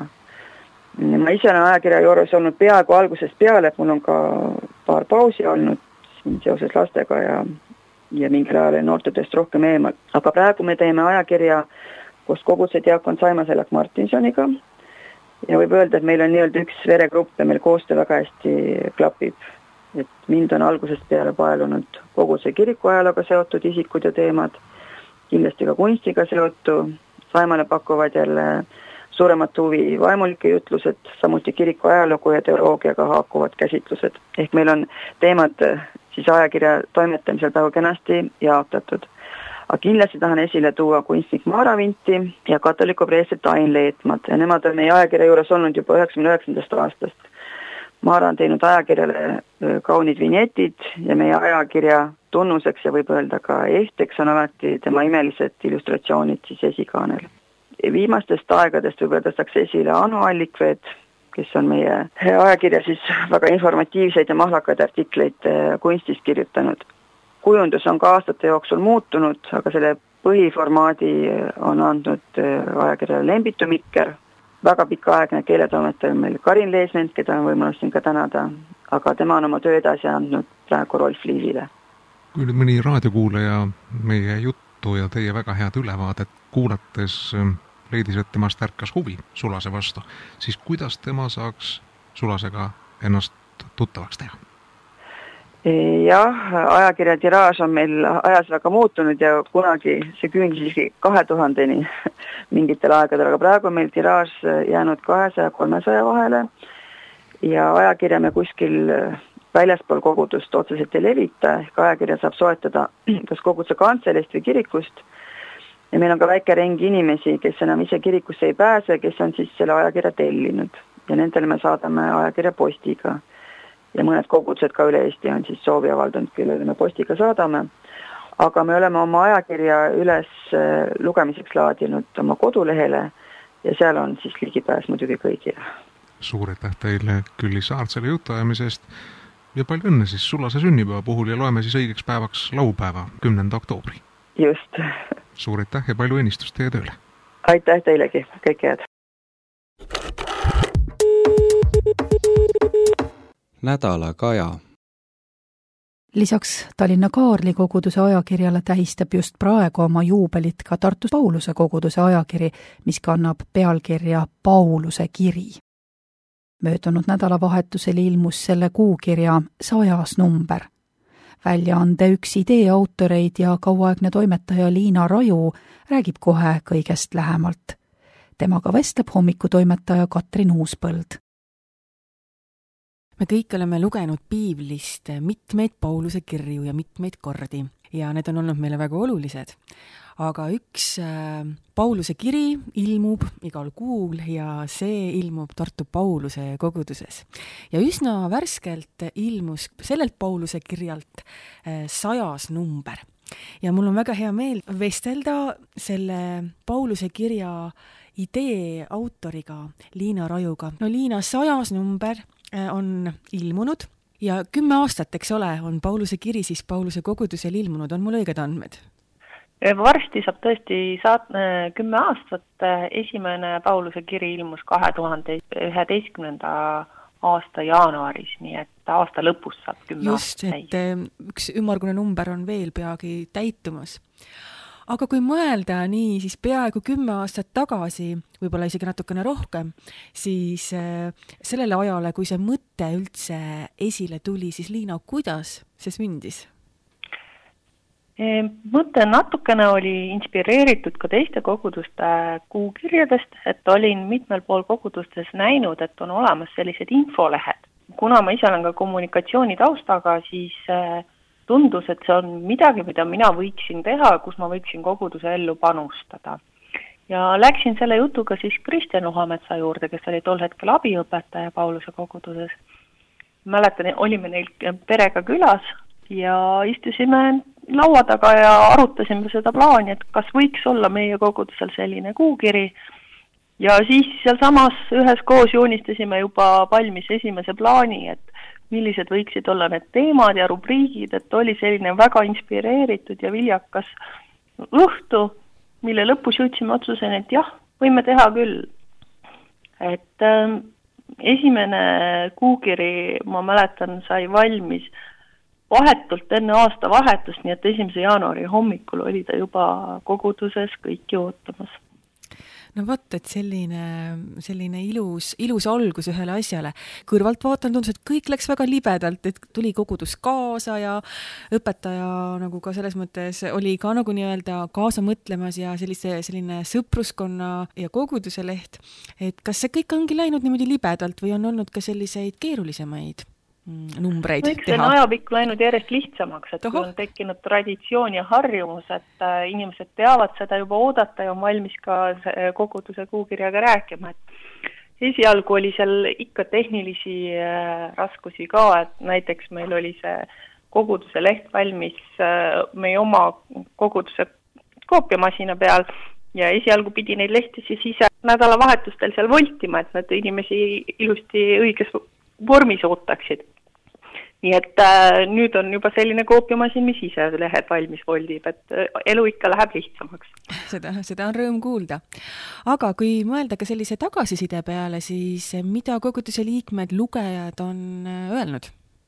Ma ise olen ajakirja juures olnud peaaegu algusest peale, et mul on ka paar pausi olnud siin seoses lastega ja, ja mingil ajal noortudest rohkem eemal. Aga praegu me teeme ajakirja koos koguduse diakon Saima Sellak Martinsoniga ja võib öelda, et meil on nii-öelda üks veregrupp ja meil koostöö väga hästi klapib. Et mind on algusest peale paelunud koguduse kirikuajalooga seotud isikud ja teemad, kindlasti ka kunstiga seotu, Saimale pakuvad jälle suuremat huvi vaimulike jutlused, samuti kirikuajaloogu ja teoloogiaga haakuvad käsitlused. Ehk meil on teemad siis ajakirja toimetamisel väga kenasti jaotatud. Aga kindlasti tahan esile tuua kunstnik Maara Vinti ja katoliku preestrit Ain Leetmad ja nemad on meie ajakirja juures olnud juba üheksakümne üheksandast aastast. Maara on teinud ajakirjale kaunid vinjetid ja meie ajakirja tunnuseks ja võib öelda ka ehteks on alati tema imelised illustratsioonid siis esikaanel. Viimastest aegadest võib tõstaks esile Anu Allikveed, kes on meie ajakirja siis väga informatiivseid ja mahlakaid artikleid kunstist kirjutanud. Kujundus on ka aastate jooksul muutunud, aga selle põhiformaadi on andnud ajakirjale Lembitu Mikker, väga pikaaegne keeletoimetaja meil Karin Leesment, keda on võimalus siin ka tänada, aga tema on oma töö edasi andnud praegu Rolf Liivile. Kui nüüd mõni raadiokuulaja meie juttu ja teie väga head ülevaadet kuulates leidis, et temast ärkas huvi Sulase vastu, siis kuidas tema saaks Sulasega ennast tuttavaks teha? Jah, ajakirja tiraaž on meil ajas väga muutunud ja kunagi see küündis kahe tuhandeni mingitel aegadel, aga praegu on meil tiraaž jäänud kahesaja kolmesaja vahele ja ajakirja me kuskil väljaspool kogudust otseselt ei levita, ehk ajakirja saab soetada kas koguduse kantselist või kirikust ja meil on ka väike ring inimesi, kes enam ise kirikusse ei pääse, kes on siis selle ajakirja tellinud ja nendele me saadame ajakirja postiga. Ja mõned kogudused ka üle Eesti on siis soovi avaldanud, kellele me postiga saadame. Aga me oleme oma ajakirja üles lugemiseks laadinud oma kodulehele ja seal on siis ligipääs muidugi kõigile. Suur aitäh teile Külli Saart selle jutuajamisest ja palju õnne siis Sulase sünnipäeva puhul ja loeme siis õigeks päevaks laupäeva, kümnenda oktoobri. Just. Suur aitäh ja palju õnnistust teie tööle. Aitäh teilegi, kõik head. Nädala Kaja. Lisaks Tallinna Kaarli koguduse ajakirjale tähistab just praegu oma juubelit ka Tartu Pauluse koguduse ajakiri, mis kannab pealkirja Pauluse kiri. Möödunud nädalavahetusel ilmus selle kuukirja sajas number. Väljaande üks idee autoreid ja kauaaegne toimetaja Liina Raju räägib kohe kõigest lähemalt. Temaga vestleb hommikutoimetaja Katrin Uuspõld. Me kõik oleme lugenud piiblist mitmeid Pauluse kirju ja mitmeid kordi ja need on olnud meile väga olulised. Aga üks Pauluse kiri ilmub igal kuul ja see ilmub Tartu Pauluse koguduses. Ja üsna värskelt ilmus sellelt Pauluse kirjalt sajas number. Ja mul on väga hea meel vestelda selle Pauluse kirja idee autoriga Liina Rajuga. No Liina, sajas number on ilmunud ja kümme aastat, eks ole, on Pauluse kiri siis Pauluse kogudusel ilmunud. On mul õiged andmed? Varsti saab tõesti saat, kümme aastat. Esimene Pauluse kiri ilmus kahe tuhande üheteistkümnenda aasta jaanuaris, nii et aasta lõpus saab kümme Just, aastat täis. Just, et üks ümmargune number on veel peagi täitumas. aga kui mõelda nii, siis peaaegu kümme aastat tagasi, võib-olla isegi natukene rohkem, siis sellele ajale, kui see mõte üldse esile tuli, siis Liina, kuidas see sündis? Mõte natukene oli inspireeritud ka teiste koguduste kuukirjadest, et olin mitmel pool kogudustes näinud, et on olemas sellised infolehed. Kuna ma ise olen ka kommunikatsiooni taustaga, siis tundus, et see on midagi, mida mina võiksin teha, kus ma võiksin koguduse ellu panustada. Ja läksin selle jutuga siis Kristjan Luhametsa juurde, kes oli tol hetkel abiõpetaja Pauluse koguduses. Mäletan, olime neil perega külas ja istusime laua taga ja arutasime seda plaani, et kas võiks olla meie kogudusel selline kuukiri. Ja siis seal samas ühes koos joonistasime juba valmis esimese plaani, et millised võiksid olla need teemad ja rubriigid, et oli selline väga inspireeritud ja viljakas õhtu, mille lõpus jõudsime otsuseni, et jah, võime teha küll. Et äh, esimene kuukiri, ma mäletan, sai valmis vahetult enne aasta vahetust, nii et esimese jaanuari hommikul oli ta juba koguduses kõiki ootamas. No vot, et selline, selline ilus, ilus algus ühele asjale. Kõrvalt vaatan tundus, et kõik läks väga libedalt, et tuli kogudus kaasa ja õpetaja nagu ka selles mõttes oli ka nagu nii-öelda kaasa mõtlemas ja sellise, selline sõpruskonna ja koguduse leht. Et kas see kõik ongi läinud niimoodi libedalt või on olnud ka selliseid keerulisemaid numbreid teha? See on ajapikku läinud järjest lihtsamaks, et kui on tekkinud traditsioon ja harjumus, et inimesed teavad seda juba oodata ja on valmis ka koguduse kuukirjaga rääkima. Et esialgu oli seal ikka tehnilisi raskusi ka, et näiteks meil oli see koguduse leht valmis meie oma koguduse koopiamasina peal ja esialgu pidi neid lehti siis ise nädalavahetustel seal voltima, et nad inimesi ilusti õiges vormis ootaksid. Nii et äh, nüüd on juba selline koopiamasin, mis ise lehed valmis voldib, et äh, elu ikka läheb lihtsamaks. Seda, seda on rõõm kuulda. Aga kui mõelda ka sellise tagasiside peale, siis mida koguduse liikmed, lugejad on öelnud?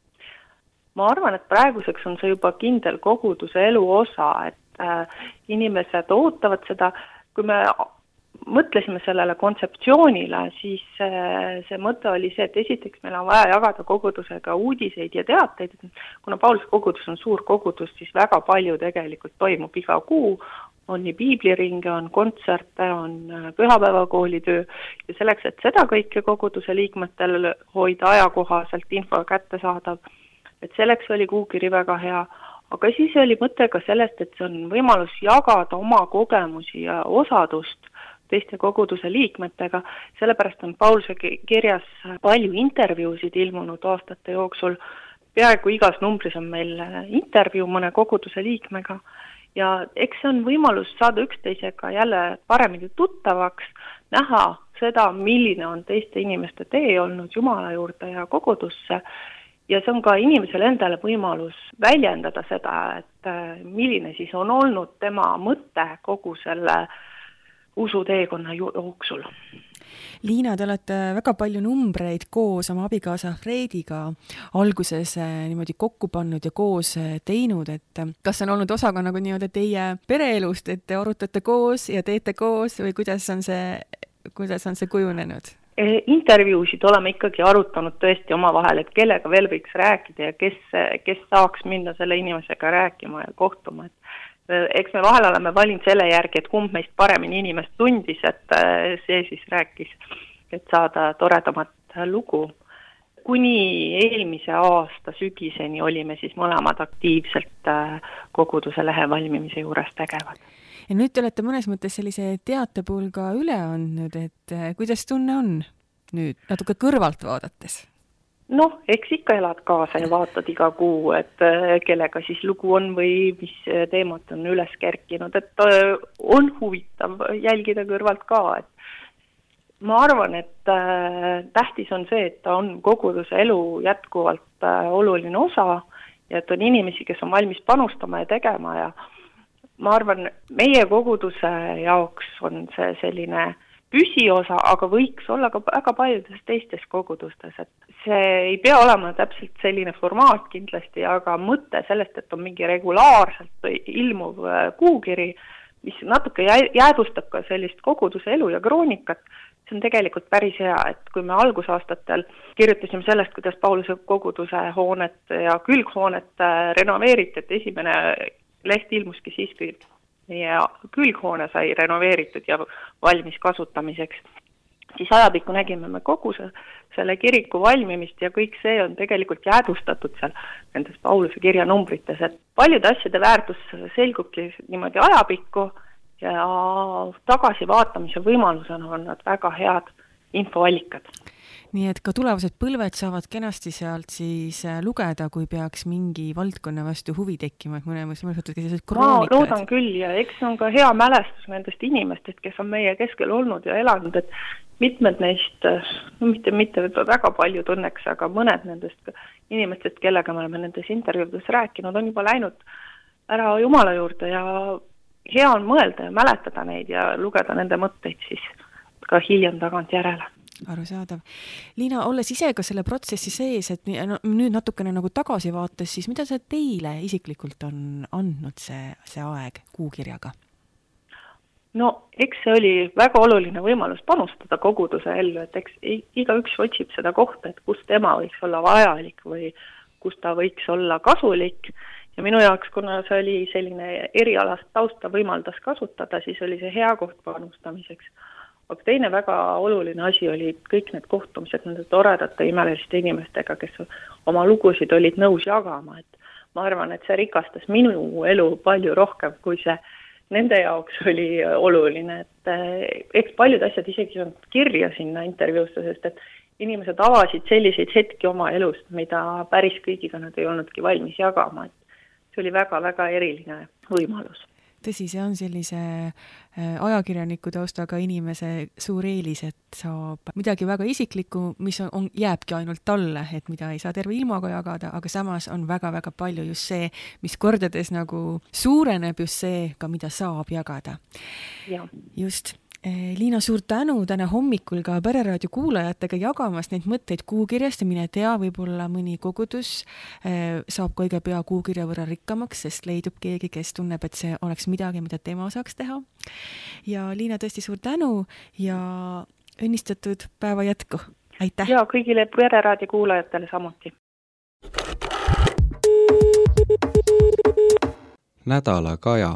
Ma arvan, et praeguseks on see juba kindel koguduse elu osa, et äh, inimesed ootavad seda, kui me mõtlesime sellele kontseptsioonile, siis see mõte oli see, et esiteks meil on vaja jagada kogudusega uudiseid ja teateid. Kuna Pauluse kogudus on suur kogudus, siis väga palju tegelikult toimub iga kuu. On nii piibliringe, on kontserte, on pühapäevakoolitöö ja selleks, et seda kõike koguduse liikmetel hoida ajakohaselt info kätte saadav. Et selleks oli kuukiri väga hea, aga siis oli mõte ka sellest, et see on võimalus jagada oma kogemusi ja osadust teiste koguduse liikmetega, sellepärast on Pauluse kirjas palju intervjuusid ilmunud aastate jooksul. Peaaegu igas numbris on meil intervjuu mõne koguduse liikmega ja eks see on võimalus saada üksteisega jälle paremini tuttavaks, näha seda, milline on teiste inimeste tee olnud Jumala juurde ja kogudusse ja see on ka inimesele endale võimalus väljendada seda, et milline siis on olnud tema mõte kogu selle usuteekonna jooksul. Liina, te olete väga palju numbreid koos oma abikaasa Frediga alguses niimoodi kokku pannud ja koos teinud, et kas on olnud osa ka nagu nii-öelda teie pereelust, et te arutate koos ja teete koos või kuidas on see, kuidas on see kujunenud? Intervjuusid oleme ikkagi arutanud tõesti omavahel, et kellega veel võiks rääkida ja kes, kes saaks minna selle inimesega rääkima ja kohtuma, et eks me vahel oleme valinud selle järgi, et kumb meist paremini inimest tundis, et see siis rääkis, et saada toredamat lugu. Kuni eelmise aasta sügiseni olime siis mõlemad aktiivselt koguduse lehe valmimise juures tegevad. Ja nüüd te olete mõnes mõttes sellise teatepulga üle andnud, et kuidas tunne on nüüd natuke kõrvalt vaadates? Noh, eks ikka elad kaasa ja vaatad iga kuu, et kellega siis lugu on või mis teemat on üles kerkinud, et on huvitav jälgida kõrvalt ka. Et ma arvan, et tähtis on see, et ta on koguduse elu jätkuvalt oluline osa ja et on inimesi, kes on valmis panustama ja tegema ja ma arvan, meie koguduse jaoks on see selline püsiosa, aga võiks olla ka väga paljudes teistes kogudustes, et see ei pea olema täpselt selline formaat kindlasti, aga mõte sellest, et on mingi regulaarselt ilmuv kuukiri, mis natuke jäädvustab ka sellist koguduse elu ja kroonikat, see on tegelikult päris hea, et kui me algusaastatel kirjutasime sellest, kuidas Pauluse koguduse hoonet ja külghoonet renoveeriti, et esimene leht ilmuski siis, kui meie külghoone sai renoveeritud ja valmis kasutamiseks, siis ajapikku nägime me kogu selle kiriku valmimist ja kõik see on tegelikult jäädvustatud seal nendes Pauluse kirja numbrites, et paljude asjade väärtus selgubki niimoodi ajapikku ja tagasivaatamise võimalusena on nad väga head infoallikad. Nii et ka tulevased põlved saavad kenasti sealt siis lugeda, kui peaks mingi valdkonna vastu huvi tekkima, et mõne mõttes kroonikad. Ma loodan küll ja eks on ka hea mälestus nendest inimestest, kes on meie keskel olnud ja elanud, et mitmed neist, no mitte, mitte väga palju õnneks, aga mõned nendest inimestest, kellega me oleme nendes intervjuudes rääkinud, on juba läinud ära Jumala juurde ja hea on mõelda ja mäletada neid ja lugeda nende mõtteid siis ka hiljem tagant järele. Arusaadav. Liina, olles ise ka selle protsessi sees, et no, nüüd natukene nagu tagasi vaates, siis mida see teile isiklikult on andnud see, see aeg kuukirjaga? No, eks see oli väga oluline võimalus panustada koguduse ellu, et eks igaüks otsib seda kohta, et kus tema võiks olla vajalik või kus ta võiks olla kasulik. Ja minu jaoks, kuna see oli selline erialast tausta võimaldas kasutada, siis oli see hea koht panustamiseks. Aga teine väga oluline asi oli kõik need kohtumised nende toredate imeliste inimestega, kes oma lugusid olid nõus jagama. Et ma arvan, et see rikastas minu elu palju rohkem, kui see nende jaoks oli oluline. Et eks paljud asjad isegi on kirja sinna intervjuusse, sest et inimesed avasid selliseid hetki oma elust, mida päris kõigiga nad ei olnudki valmis jagama. Et see oli väga-väga eriline võimalus. Tõsi, see on sellise ajakirjaniku taustaga inimese suur eelis, et saab midagi väga isiklikku, mis on, on, jääbki ainult talle, et mida ei saa terve ilmaga jagada, aga samas on väga-väga palju just see, mis kordades nagu suureneb just see, ka mida saab jagada. Ja. Just. Liina, suur tänu täna hommikul ka Pereraadio kuulajatega jagamas neid mõtteid kuukirjast ja mine tea, võib-olla mõni kogudus saab ka õige pea kuukirja võrra rikkamaks, sest leidub keegi, kes tunneb, et see oleks midagi, mida tema saaks teha. Ja Liina, tõesti suur tänu ja õnnistatud päeva jätku. Aitäh! Ja kõigile Pereraadio kuulajatele samuti. Nädala Kaja.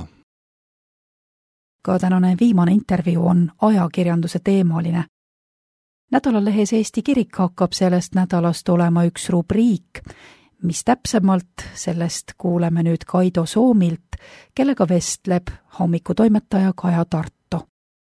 Ka tänane viimane intervjuu on ajakirjanduse teemaline. Nädalalehes Eesti Kirik hakkab sellest nädalast olema üks rubriik, mis täpsemalt sellest kuuleme nüüd Kaido Soomilt, kellega vestleb hommikutoimetaja Kaja Tarto.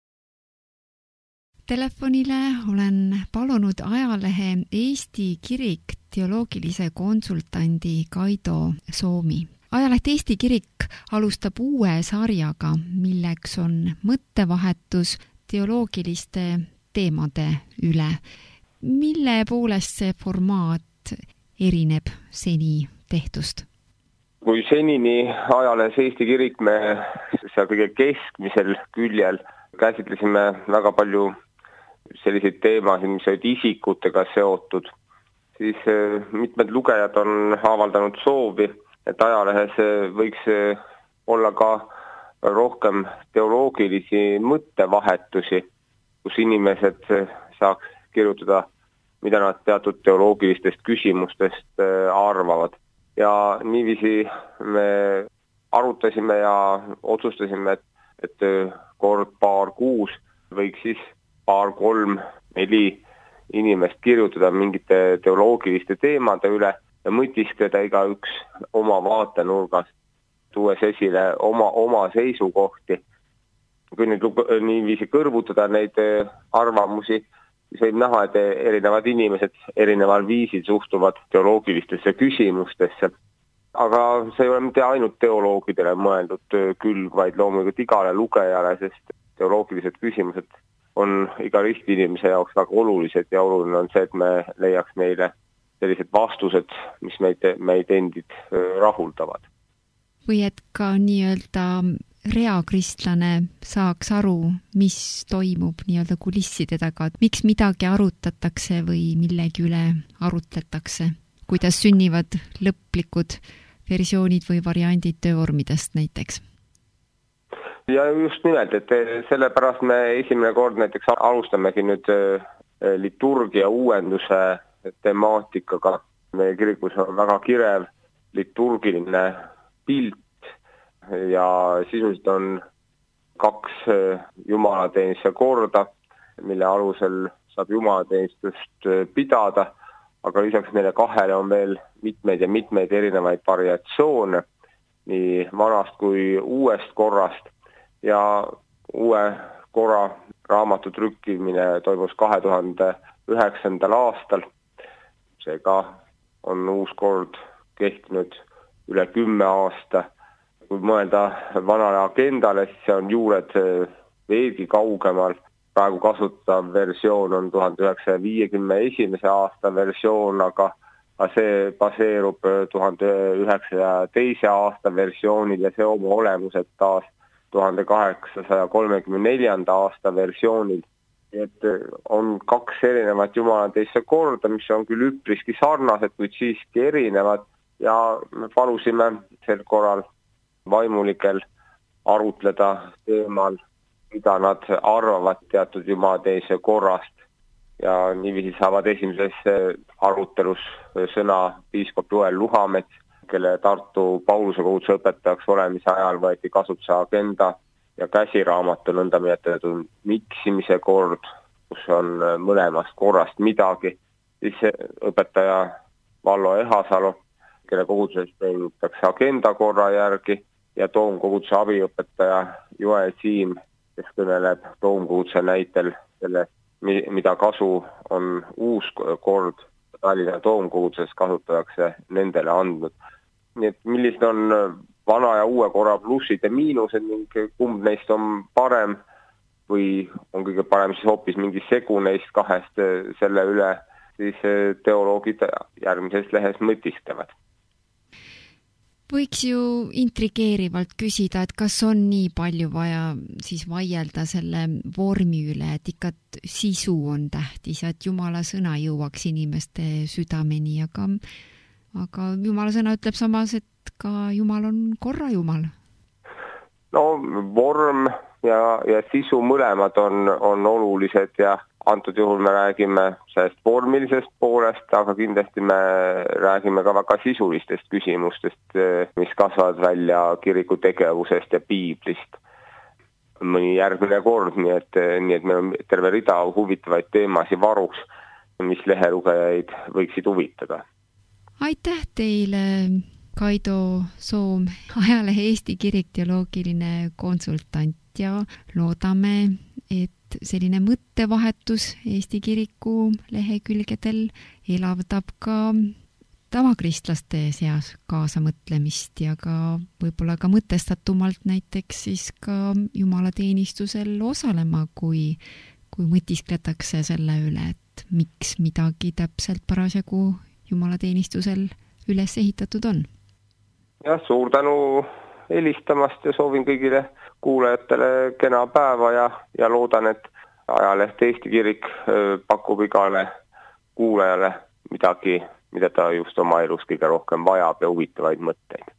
Telefonile olen palunud ajalehe Eesti Kirik teoloogilise konsultandi Kaido Soomi. Ajaleht Eesti Kirik alustab uue sarjaga, milleks on mõttevahetus teoloogiliste teemade üle. Mille poolest see formaat erineb seni tehtust? Kui senini ajalehes Eesti Kirik me seal kõige keskmisel küljel käsitlesime väga palju selliseid teemasid, mis olid isikutega seotud, siis mitmed lugejad on avaldanud soovi, et ajalehes võiks olla ka rohkem teoloogilisi mõttevahetusi, kus inimesed saaks kirjutada, mida nad teatud teoloogilistest küsimustest arvavad. Ja niiviisi me arutasime ja otsustasime, et, et kord paar kuus võiks siis paar kolm neli inimest kirjutada mingite teoloogiliste teemade üle ja mõtiskleda igaüks oma vaatenurgast, tuues esile oma, oma seisukohti. Kui nüüd niiviisi kõrvutada neid arvamusi, siis võib näha, et erinevad inimesed erineval viisil suhtuvad teoloogilistesse küsimustesse. Aga see ei ole mitte ainult teoloogidele mõeldud küll, vaid loomulikult igale lugejale, sest teoloogilised küsimused on iga risti inimese jaoks väga olulised ja oluline on see, et me leiaks neile sellised vastused, mis meid, meid endid rahuldavad. Või et ka nii-öelda reakristlane saaks aru, mis toimub nii-öelda kulisside taga, miks midagi arutatakse või millegi üle arutletakse, kuidas sünnivad lõplikud versioonid või variandid töövormidest näiteks? ja just nimelt, et sellepärast me esimene kord näiteks alustamegi nüüd liturgia uuenduse temaatikaga. Meie kirikus on väga kirev liturgiline pilt ja sisuliselt on kaks jumalateenistuse korda, mille alusel saab jumalateenistust pidada, aga lisaks neile kahele on veel mitmeid ja mitmeid erinevaid variatsioone nii vanast kui uuest korrast ja uue korra raamatu trükkimine toimus kahe tuhande üheksandal aastal. Seega on uus kord kehtinud üle kümme aasta. Kui mõelda vanale agendale, siis see on juured veelgi kaugemal. Praegu kasutav versioon on tuhande üheksasaja viiekümne esimese aasta versioon, aga see baseerub tuhande üheksasaja teise aasta versioonil ja see oma olemused taas tuhande kaheksasaja kolmekümne neljanda aasta versioonil. Et on kaks erinevat jumalateenistuse korda, mis on küll üpriski sarnased, kuid siiski erinevad ja me palusime sel korral vaimulikel arutleda teemal, mida nad arvavad teatud jumalateenistuse korrast. Ja niiviisi saavad esimeses arutelus sõna piiskop Joel Luhamets, kelle Tartu Pauluse koguduse õpetajaks olemise ajal võeti kasutuse agenda ja käsiraamatu nõnda nimetatud miksimise kord, kus on mõlemast korrast midagi. Siis õpetaja Vallo Ehasalu, kelle koguduses toimitakse agenda korra järgi ja toomkoguduse abiõpetaja Joel Siim, kes kõneleb toomkoguduse näitel sellest, mida kasu on uus kord Tallinna toomkoguduses kasutatakse nendele andnud. Nii et millised on vana ja uue korra plussid ja miinused ning kumb neist on parem või on kõige parem siis hoopis mingi segu neist kahest, selle üle siis teoloogid järgmises lehes mõtisklevad. Võiks ju intrigeerivalt küsida, et kas on nii palju vaja siis vaielda selle vormi üle, et ikka sisu on tähtis ja et Jumala sõna jõuaks inimeste südameni, aga, aga Jumala sõna ütleb samas, et ka Jumal on korra Jumal. No vorm ja, ja sisu mõlemad on, on olulised ja antud juhul me räägime sellest vormilisest poolest, aga kindlasti me räägime ka väga sisulistest küsimustest, mis kasvavad välja kiriku tegevusest ja piiblist. Mõni järgmine kord, nii et, nii et meil on terve rida huvitavaid teemasid varuks, mis lehelugejaid võiksid huvitada. Aitäh teile, Kaido Soom, ajalehe Eesti Kirik teoloogiline konsultant ja loodame, et selline mõttevahetus Eesti Kiriku lehekülgedel elavdab ka tavakristlaste seas kaasamõtlemist ja ka võib-olla ka mõtestatumalt näiteks siis ka jumalateenistusel osalema, kui, kui mõtiskletakse selle üle, et miks midagi täpselt parasjagu jumalateenistusel üles ehitatud on. Ja suur tänu helistamast ja soovin kõigile kuulajatele kena päeva ja, ja loodan, et ajaleht Eesti Kirik pakub igale kuulajale midagi, mida ta just oma elus kõige rohkem vajab ja huvitavaid mõtteid.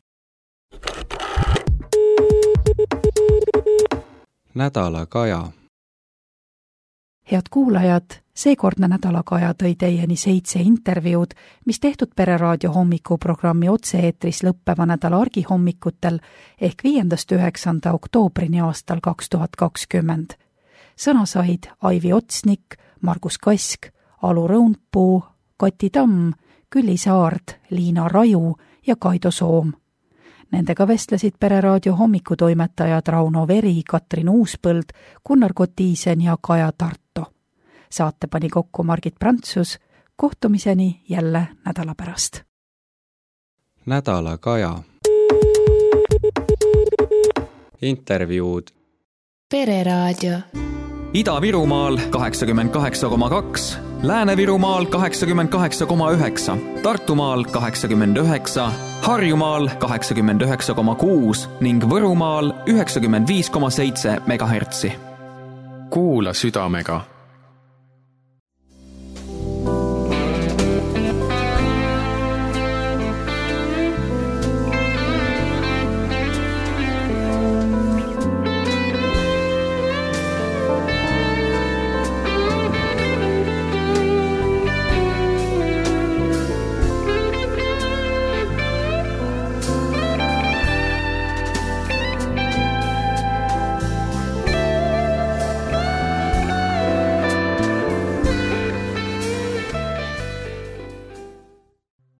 Nädalakaja. Head kuulajad, seekordne nädalakaja tõi teieni seitse intervjuud, mis tehtud Pereraadio hommikuprogrammi otse-eetris lõppeva nädala argihommikutel ehk viiendast üheksanda oktoobrini aastal kaks tuhat kakskümmend. Sõna said Aivi Otsnik, Margus Kask, Alu Rõunpuu, Kati Tamm, Külli Saard, Liina Raju ja Kaido Soom. Nendega vestlesid Pereraadio hommikutoimetajad Rauno Veri, Katrin Uuspõld, Gunnar Kotiisen ja Kaja Tarto. Saate pani kokku Margit Prantsus. Kohtumiseni jälle nädala pärast. Nädalakaja. Intervjuud. Pereraadio. Ida-Virumaal kaheksakümmend kaheksa koma kaks, Lääne-Virumaal kaheksakümmend kaheksa koma üheksa, Tartumaal kaheksakümmend üheksa, Harjumaal kaheksakümmend üheksa koma kuus ning Võrumaal üheksakümmend viis koma seitse megahertsi. Kuula südamega.